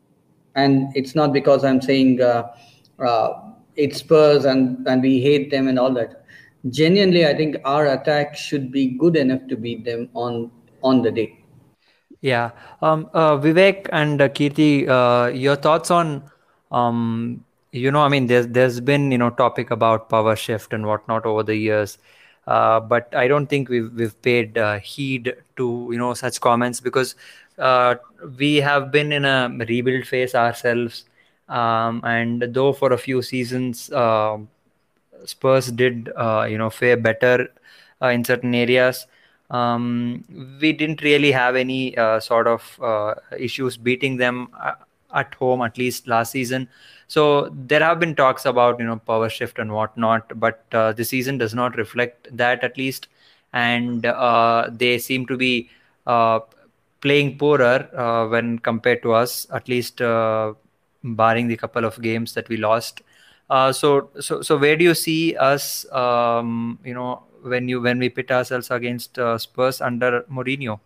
And it's not because I'm saying uh, uh, it's Spurs and and we hate them and all that. Genuinely, I think our attack should be good enough to beat them on on the day. Yeah. Um, uh, Vivek and uh, Kirti, uh, your thoughts on, um, you know, I mean, there's there's been, you know, topic about power shift and whatnot over the years, uh, but I don't think we've we've paid uh, heed to, you know, such comments because uh, we have been in a rebuild phase ourselves, um, and though for a few seasons, uh, Spurs did, uh, you know, fare better uh, in certain areas. Um, we didn't really have any uh, sort of uh, issues beating them uh, at home, at least last season. So there have been talks about, you know, power shift and whatnot, but uh, the season does not reflect that, at least. And uh, they seem to be uh, playing poorer uh, when compared to us, at least uh, barring the couple of games that we lost. Uh, so, so, so where do you see us, um, you know, when you when we pit ourselves against uh, Spurs under Mourinho?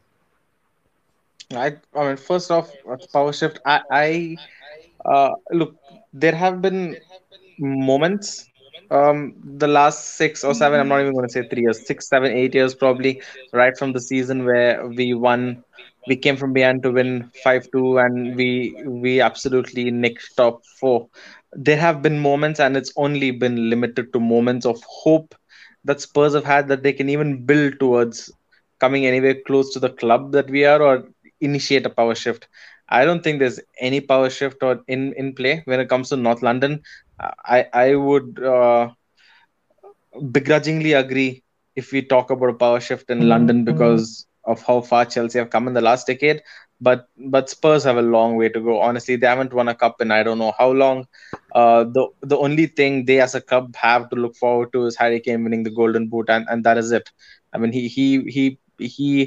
I, I mean, first off, uh, power shift. I, I uh, look. There have been moments. Um, the last six or seven. I'm not even going to say three years. Six, seven, eight years probably. Right from the season where we won, we came from behind to win five two, and we we absolutely nicked top four. There have been moments, and it's only been limited to moments of hope that Spurs have had that they can even build towards coming anywhere close to the club that we are or initiate a power shift. I don't think there's any power shift or in, in play when it comes to North London. I I would uh, begrudgingly agree if we talk about a power shift in London because of how far Chelsea have come in the last decade. But but Spurs have a long way to go. Honestly, they haven't won a cup in I don't know how long. Uh, the the only thing they as a club have to look forward to is Harry Kane winning the Golden Boot, and, and that is it. I mean, he he he he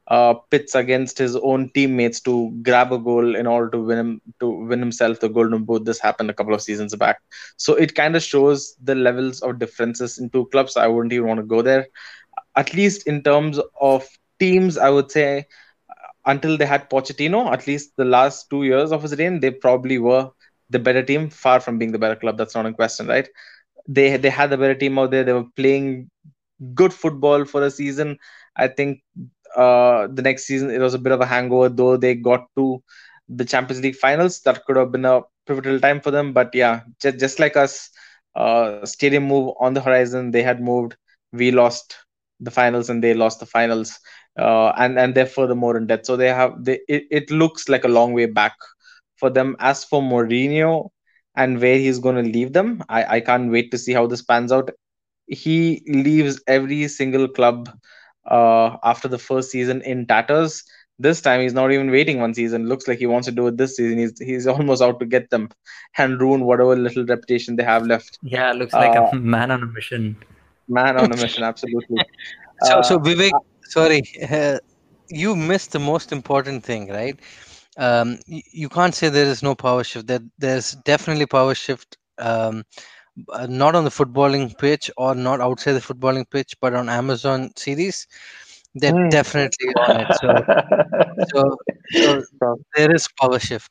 uh, pits against his own teammates to grab a goal in order to win him to win himself the Golden Boot. This happened a couple of seasons back, so it kind of shows the levels of differences in two clubs. I wouldn't even want to go there. At least in terms of teams, I would say until they had Pochettino, at least the last two years of his reign, they probably were the better team, far from being the better club. That's not in question, right? They they had the better team out there. They were playing good football for a season. I think uh, the next season it was a bit of a hangover, though they got to the Champions League finals. That could have been a pivotal time for them. But yeah, just, just like us, uh, stadium move on the horizon. They had moved. We lost the finals and they lost the finals. Uh, and and they're furthermore in debt. So they have they it, it looks like a long way back for them. As for Mourinho and where he's going to leave them, I, I can't wait to see how this pans out. He leaves every single club uh, after the first season in tatters. This time he's not even waiting one season. Looks like he wants to do it this season. He's he's almost out to get them and ruin whatever little reputation they have left. Yeah, looks Uh, like a man on a mission. man on a mission, absolutely. So, so Uh, Vivek, sorry, uh, you missed the most important thing, right? Um, you, you can't say there is no power shift. There, there's definitely power shift. Um, uh, not on the footballing pitch or not outside the footballing pitch, but on Amazon series, they're Hmm. definitely on it. So, so, so so, there is power shift.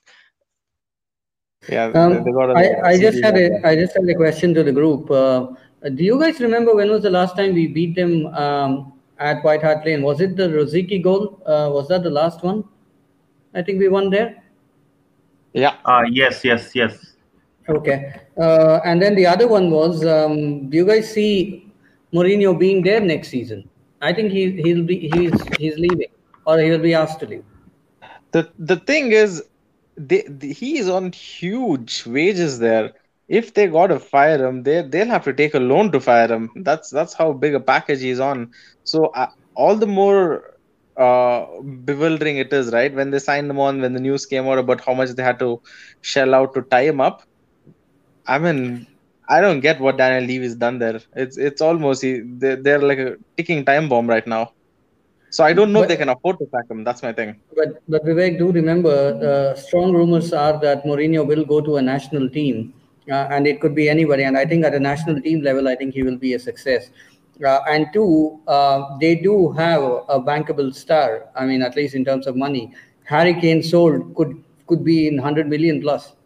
yeah, they, Um, they got a I, I just series had out a there. I just had a question to the group. Uh, do you guys remember when was the last time we beat them um, at White Hart Lane? Was it the Rosicky goal? Uh, was that the last one? I think we won there. Yeah. Uh, yes, yes, yes. Okay. Uh, and then the other one was, um, do you guys see Mourinho being there next season? I think he he'll be he's he's leaving or he'll be asked to leave. The the thing is, they, the, he is on huge wages there. If they got to fire him, they they'll have to take a loan to fire him. That's that's how big a package he's on. So uh, all the more uh, bewildering it is, right? When they signed him on, when the news came out about how much they had to shell out to tie him up. I mean, I don't get what Daniel Levy's done there. It's it's almost he, they they're like a ticking time bomb right now. So I don't know if they But can afford to sack him. That's my thing. but but Vivek, do remember, uh, strong rumors are that Mourinho will go to a national team, uh, and it could be anybody. And I think at a national team level, I think he will be a success. Uh, and two, uh, they do have a bankable star. I mean, at least in terms of money, Harry Kane sold could could be in hundred million plus.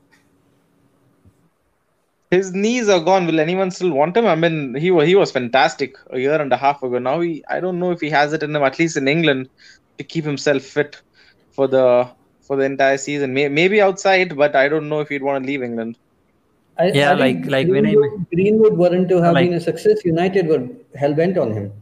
His knees are gone. Will anyone still want him? I mean, he was he was fantastic a year and a half ago. Now he, I don't know if he has it in him, at least in England, to keep himself fit for the for the entire season. May, maybe outside, but I don't know if he'd want to leave England. I, Yeah, I think like like when I Greenwood, Greenwood weren't to have like been a success. United were hell bent on him.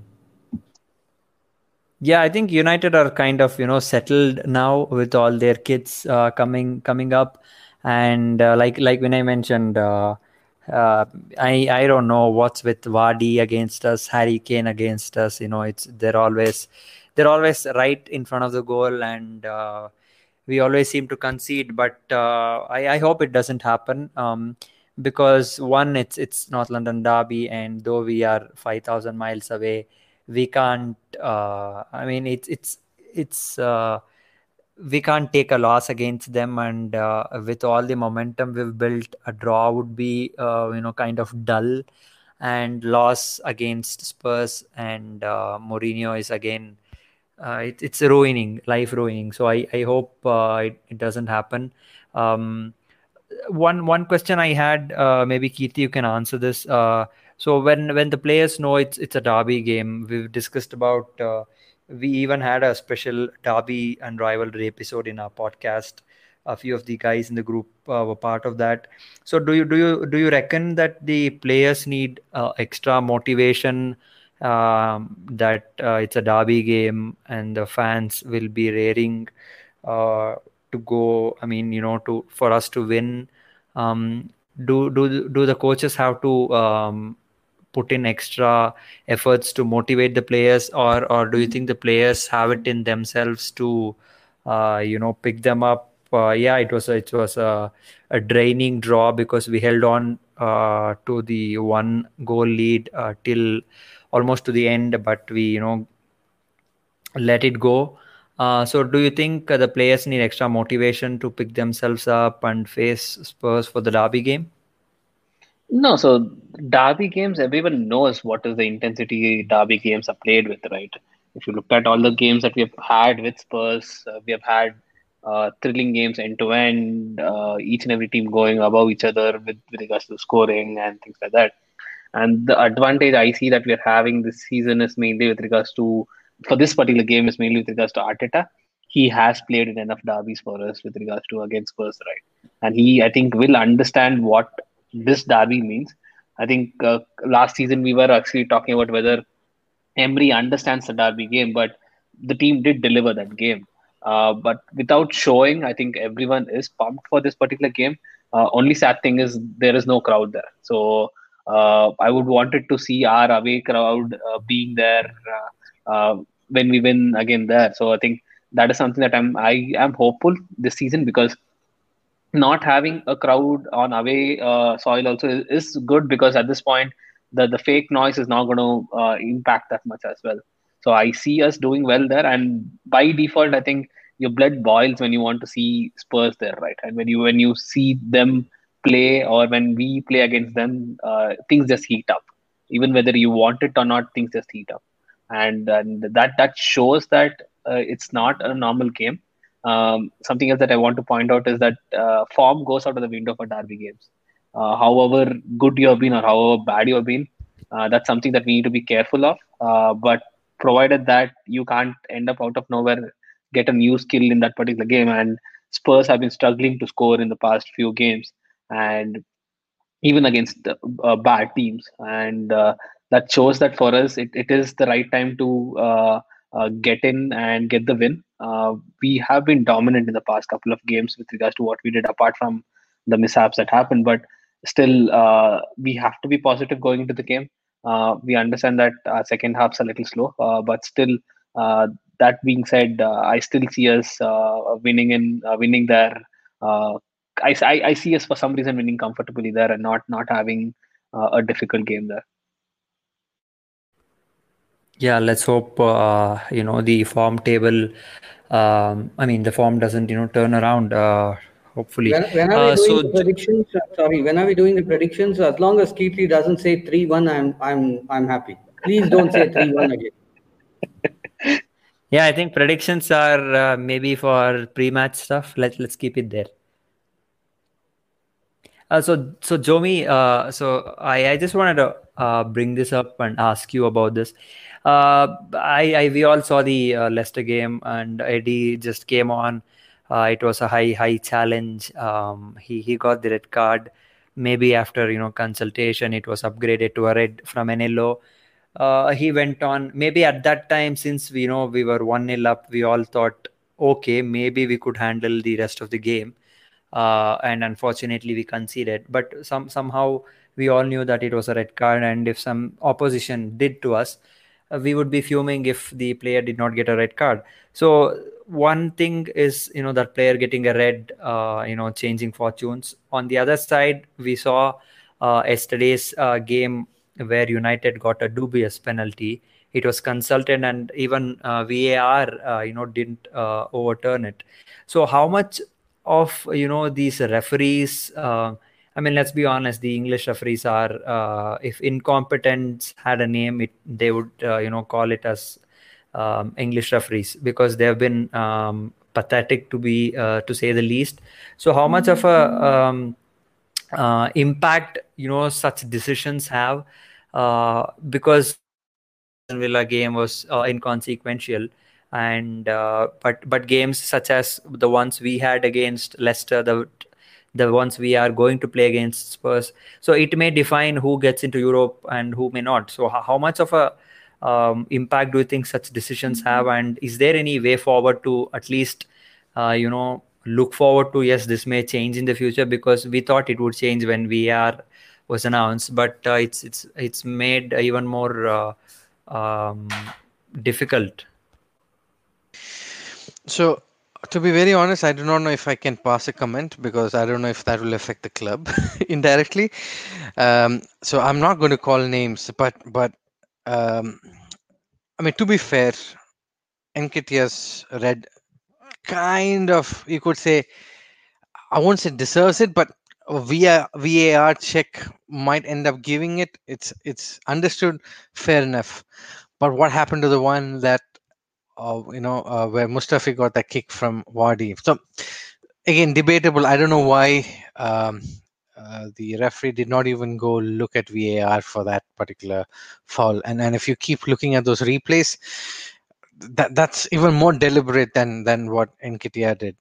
yeah, I think United are kind of you know settled now with all their kids uh, coming coming up, and uh, like like when I mentioned, uh, uh, I I don't know what's with Vardy against us, Harry Kane against us. You know, it's they're always they're always right in front of the goal, and uh, we always seem to concede. But uh, I I hope it doesn't happen. Um, because one, it's it's North London derby, and though we are five thousand miles away, we can't uh, I mean it's it's it's uh, we can't take a loss against them, and uh, with all the momentum we've built, a draw would be uh, you know kind of dull, and loss against Spurs and uh, Mourinho is again uh, it, it's ruining life ruining. So I I hope uh, it, it doesn't happen. um, one one question I had, uh, maybe Keith, you can answer this. Uh, so when when the players know it's it's a derby game, we've discussed about. Uh, we even had a special derby and rivalry episode in our podcast. A few of the guys in the group uh, were part of that. So do you do you do you reckon that the players need uh, extra motivation, um, that uh, it's a derby game and the fans will be raring uh, to go? I mean, you know, to for us to win. Um, do do do the coaches have to um, put in extra efforts to motivate the players, or or do you think the players have it in themselves to uh, you know pick them up? Uh, yeah, it was a, it was a, a draining draw because we held on uh, to the one goal lead uh, till almost to the end, but we you know let it go. Uh, so, do you think uh, the players need extra motivation to pick themselves up and face Spurs for the derby game? No, so derby games, everyone knows what is the intensity derby games are played with, right? If you look at all the games that we have had with Spurs, uh, we have had uh, thrilling games end to end, uh, each and every team going above each other with, with regards to scoring and things like that. And the advantage I see that we are having this season is mainly with regards to, for this particular game, is mainly with regards to Arteta. He has played in enough derbies for us with regards to against Spurs, right? And he, I think, will understand what this derby means. I think uh, last season we were actually talking about whether Emery understands the derby game, but the team did deliver that game. Uh, but without showing, I think everyone is pumped for this particular game. Uh, only sad thing is there is no crowd there. So uh, I would wanted to see our away crowd uh, being there uh, uh, when we win again there. So I think that is something that I'm I am hopeful this season, because not having a crowd on away uh, soil also is, is good, because at this point the the fake noise is not going to uh, impact that much as well. So I see us doing well there, and by default, I think your blood boils when you want to see Spurs there, right? And when you when you see them play, or when we play against them, uh, things just heat up. Even whether you want it or not, things just heat up, and, and that that shows that uh, it's not a normal game. Um, something else that I want to point out is that uh, form goes out of the window for derby games. Uh, however good you have been or however bad you have been, uh, that's something that we need to be careful of. Uh, but provided that you can't end up out of nowhere, get a new skill in that particular game. And Spurs have been struggling to score in the past few games, and even against uh, bad teams. And uh, that shows that for us, it, it is the right time to uh, uh, get in and get the win. Uh, we have been dominant in the past couple of games with regards to what we did, apart from the mishaps that happened. But still, uh, we have to be positive going into the game. Uh, we understand that our second half's a little slow, uh, but still, uh, that being said, uh, I still see us uh, winning in uh, winning there. Uh, I, I, I see us for some reason winning comfortably there, and not not having uh, a difficult game there. Yeah, let's hope uh, you know the form table. Um, I mean, the form doesn't you know turn around. Uh, hopefully. When, when are we Uh, doing so the predictions? Uh, Sorry, when are we doing the predictions? As long as Keithley doesn't say three one, I'm I'm I'm happy. Please don't say three one again. yeah, I think predictions are uh, maybe for pre-match stuff. Let's let's keep it there. Uh, so so Jomi, uh, so I, I just wanted to uh, bring this up and ask you about this. Uh, I, I we all saw the uh, Leicester game, and Eddie just came on. Uh, it was a high high challenge. Um, he he got the red card. Maybe after you know consultation, it was upgraded to a red from an yellow. Uh, he went on. Maybe at that time, since we you know we were one nil up, we all thought, okay, maybe we could handle the rest of the game. Uh, and unfortunately we conceded, but some somehow we all knew that it was a red card, and if some opposition did to us, uh, we would be fuming if the player did not get a red card. So one thing is you know that player getting a red, uh, you know changing fortunes. On the other side, we saw uh, yesterday's uh, game where United got a dubious penalty. It was consulted, and even uh, V A R uh, you know didn't uh, overturn it. So how much of you know these referees, uh, I mean, let's be honest, the English referees are, uh, if incompetence had a name, it they would uh, you know call it as um, English referees, because they have been um, pathetic, to be uh, to say the least. So how much of a um, uh, impact you know such decisions have, uh, because Aston Villa game was uh, inconsequential, and uh, but but games such as the ones we had against Leicester, the the ones we are going to play against Spurs, so it may define who gets into Europe and who may not. So how, how much of a um, impact do you think such decisions have, and is there any way forward to at least uh, you know look forward to, yes, this may change in the future, because we thought it would change when V R was announced, but uh, it's it's it's made even more uh, um, difficult. So, to be very honest, I do not know if I can pass a comment, because I don't know if that will affect the club indirectly. Um, so I'm not going to call names, but but um, I mean, to be fair, Nketiah's red kind of, you could say, I won't say deserves it, but a V A V A R check might end up giving it. It's it's understood, fair enough. But what happened to the one that uh, you know uh, where Mustafi got that kick from Vardy? So again, debatable. I don't know why um, uh, the referee did not even go look at V A R for that particular foul. And and if you keep looking at those replays, that that's even more deliberate than than what Nketiah did.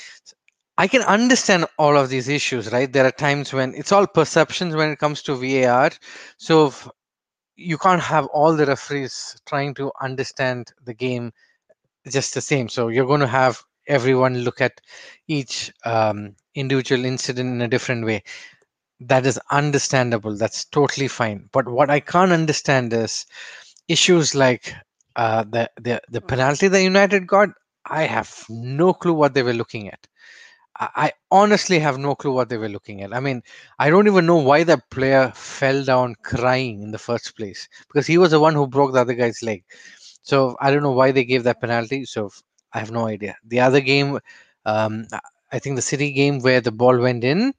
I can understand all of these issues, right? There are times when it's all perceptions when it comes to V A R. So if you can't have all the referees trying to understand the game just the same. So you're going to have everyone look at each um, individual incident in a different way. That is understandable. That's totally fine. But what I can't understand is issues like uh, the, the the penalty that United got. I have no clue what they were looking at. I I honestly have no clue what they were looking at. I mean, I don't even know why that player fell down crying in the first place, because he was the one who broke the other guy's leg. So I don't know why they gave that penalty. So f- I have no idea. The other game, um, I think the City game where the ball went in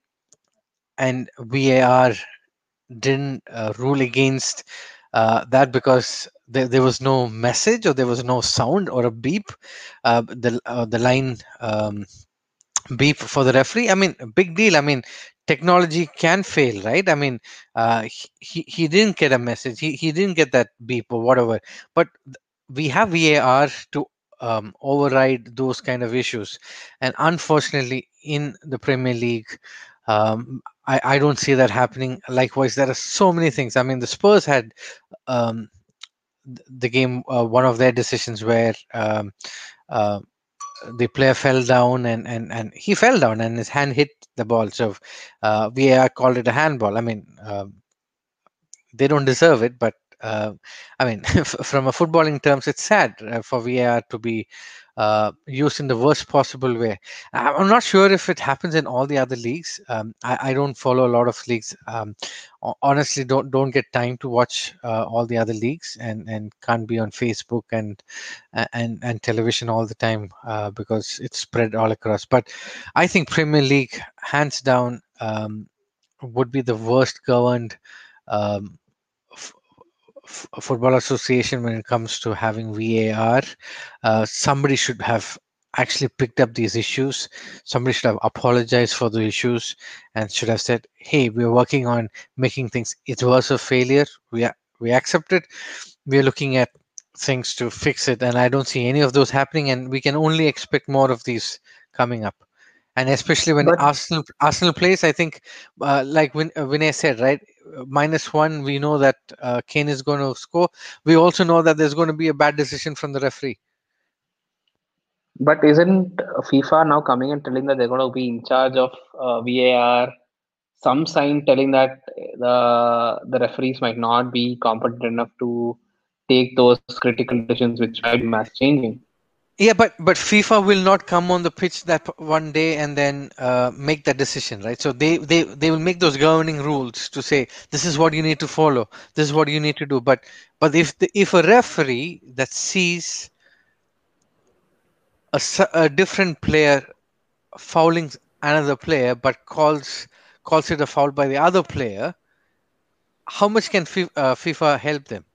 and V A R didn't uh, rule against uh, that because there, there was no message or there was no sound or a beep. Uh, the uh, the line. Um, beep for the referee. I mean, a big deal. I mean, technology can fail, right? I mean, uh, he, he he didn't get a message. He, he didn't get that beep or whatever. But th- we have V A R to um, override those kind of issues. And unfortunately, in the Premier League, um, I, I don't see that happening. Likewise, there are so many things. I mean, the Spurs had um, th- the game, uh, one of their decisions where um, uh, the player fell down and, and, and he fell down and his hand hit the ball. So uh, V A R called it a handball. I mean, um, they don't deserve it, but uh, I mean, f- from a footballing terms, it's sad uh, for V A R to be uh, used in the worst possible way. I- I'm not sure if it happens in all the other leagues. Um, I, I don't follow a lot of leagues. Um, ho- honestly, don't don't get time to watch uh, all the other leagues, and, and can't be on Facebook and a- and and television all the time uh, because it's spread all across. But I think Premier League, hands down, um, would be the worst governed um, f- f- football association when it comes to having V A R. Uh, somebody should have actually picked up these issues. Somebody should have apologized for the issues and should have said, "Hey, we're working on making things. It was a failure. We a- we accept it. We're looking at things to fix it." And I don't see any of those happening. And we can only expect more of these coming up. And especially when But Arsenal Arsenal plays, I think, uh, like when uh, Vinay said, right, uh, minus one, we know that uh, Kane is going to score. We also know that there's going to be a bad decision from the referee. but isn't FIFA now coming and telling that they're going to be in charge of uh, V A R? Some sign telling that the the referees might not be competent enough to take those critical decisions, which might be mass changing. Yeah, but but FIFA will not come on the pitch that p- one day and then uh, make that decision, right? So they they they will make those governing rules to say this is what you need to follow, this is what you need to do. But but if the, if a referee that sees a, s- a different player fouling another player but calls calls it a foul by the other player, how much can Fi- uh, FIFA help them?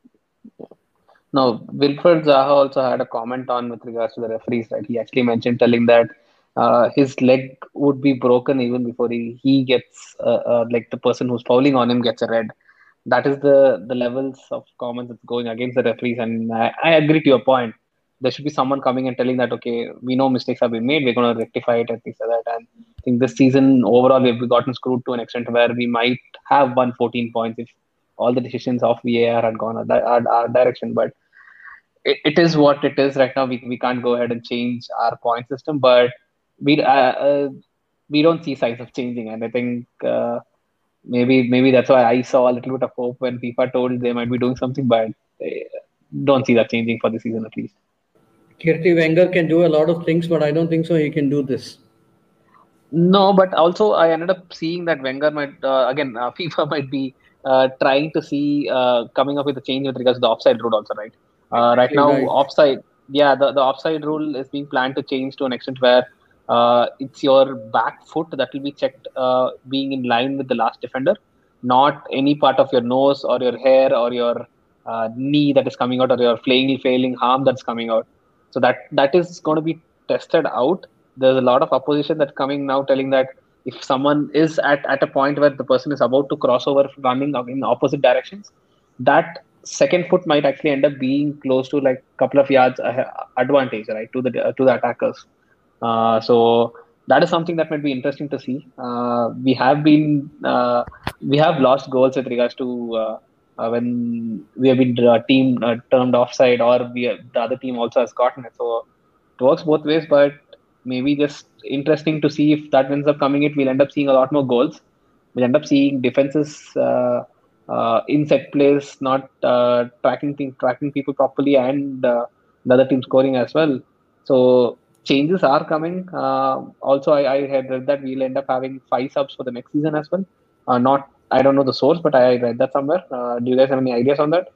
Now, Wilfred Zaha also had a comment on with regards to the referees, right? He actually mentioned telling that uh, his leg would be broken even before he, he gets, uh, uh, like the person who's fouling on him gets a red. That is the, the levels of comments that's going against the referees. And I, I agree to your point. There should be someone coming and telling that, okay, we know mistakes have been made, we're going to rectify it and things like that. And I think this season overall, we've gotten screwed to an extent where we might have won fourteen points if all the decisions of V A R had gone our, our, our direction. But it, it is what it is right now. We, we can't go ahead and change our point system, but we uh, uh, we don't see signs of changing. And I think uh, maybe maybe that's why I saw a little bit of hope when FIFA told they might be doing something, but they don't see that changing for the season at least. Kirti Wenger can do a lot of things, but I don't think so he can do this. No, but also I ended up seeing that Wenger might uh, again uh, FIFA might be uh, trying to see uh, coming up with a change with regards to the offside rule also, right? Uh, right Exactly now, right. offside. yeah, the, the offside rule is being planned to change to an extent where uh, it's your back foot that will be checked uh, being in line with the last defender, not any part of your nose or your hair or your uh, knee that is coming out or your flailing, flailing arm that's coming out. So that that is going to be tested out. There's a lot of opposition that's coming now telling that if someone is at, at a point where the person is about to cross over running in opposite directions, that second foot might actually end up being close to like a couple of yards advantage, right, to the to the attackers. Uh, so that is something that might be interesting to see. Uh, we have been uh, we have lost goals with regards to uh, uh, when we have been uh, team uh, termed offside, or we the other team also has gotten it. So it works both ways, but maybe just interesting to see if that ends up coming. It we'll end up seeing a lot more goals. We'll end up seeing defenses uh, uh, in set plays not uh, tracking thing, tracking people properly, and uh, the other team scoring as well. So changes are coming. Uh, also, I, I had read that we'll end up having five subs for the next season as well. Uh, not I don't know the source, but I read that somewhere. Uh, do you guys have any ideas on that?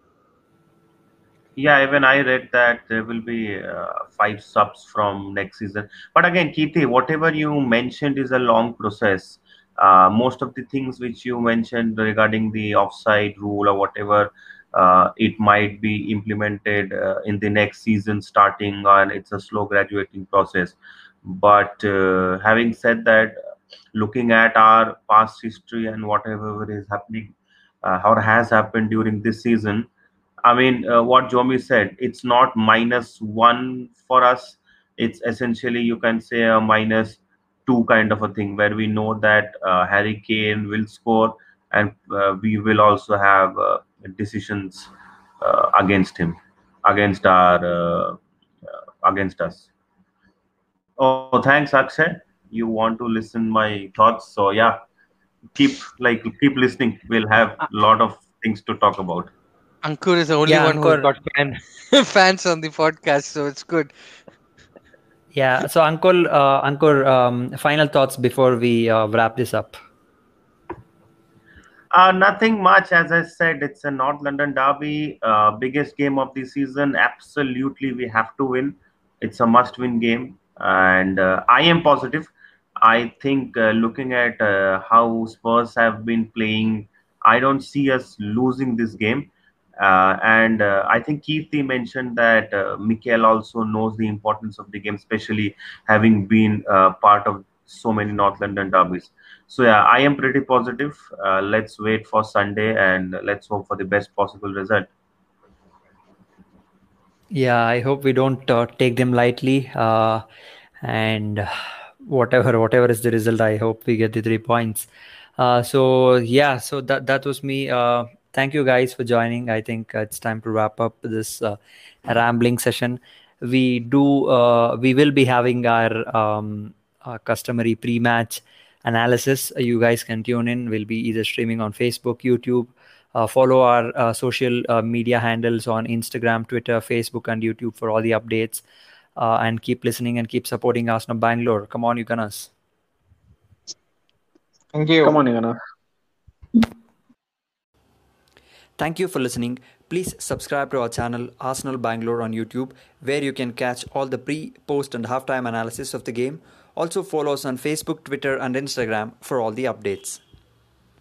Yeah, even I read that there will be uh, five subs from next season. But again, Keerthi, whatever you mentioned is a long process. Uh, most of the things which you mentioned regarding the offside rule or whatever, uh, it might be implemented uh, in the next season starting, and it's a slow graduating process. But uh, having said that, looking at our past history and whatever is happening uh, or has happened during this season, I mean, uh, what Jomi said, it's not minus one for us. It's essentially, you can say, a minus two kind of a thing where we know that uh, Harry Kane will score, and uh, we will also have uh, decisions uh, against him, against our uh, uh, against us. Oh, thanks, Akshay. You want to listen my thoughts, so yeah, keep like keep listening. We'll have a lot of things to talk about. Ankur is the only Yeah, one who's Ankur. got fan, fans on the podcast, so it's good. Yeah. So, Ankur, uh, Ankur, um, final thoughts before we uh, wrap this up. Uh, nothing much. As I said, it's a North London derby, uh, biggest game of the season. Absolutely, we have to win. It's a must-win game, and uh, I am positive. I think uh, looking at uh, how Spurs have been playing, I don't see us losing this game. Uh, and uh, I think Keerthi mentioned that uh, Mikel also knows the importance of the game, especially having been uh, part of so many North London derbies. So yeah, I am pretty positive. Uh, let's wait for Sunday and let's hope for the best possible result. Yeah, I hope we don't uh, take them lightly. Uh, and whatever, whatever is the result, I hope we get the three points. Uh, so yeah, so that that was me. Uh, thank you guys for joining. I think uh, it's time to wrap up this uh, rambling session. We do, uh, we will be having our um, uh, customary pre-match analysis. You guys can tune in. We'll be either streaming on Facebook, YouTube. Uh, follow our uh, social uh, media handles on Instagram, Twitter, Facebook, and YouTube for all the updates. Uh, and keep listening and keep supporting Arsenal Bangalore. Come on, you Gunners. Thank you. Come on, Ivana. Thank you for listening. Please subscribe to our channel Arsenal Bangalore on YouTube, where you can catch all the pre, post, and halftime analysis of the game. Also follow us on Facebook, Twitter, and Instagram for all the updates.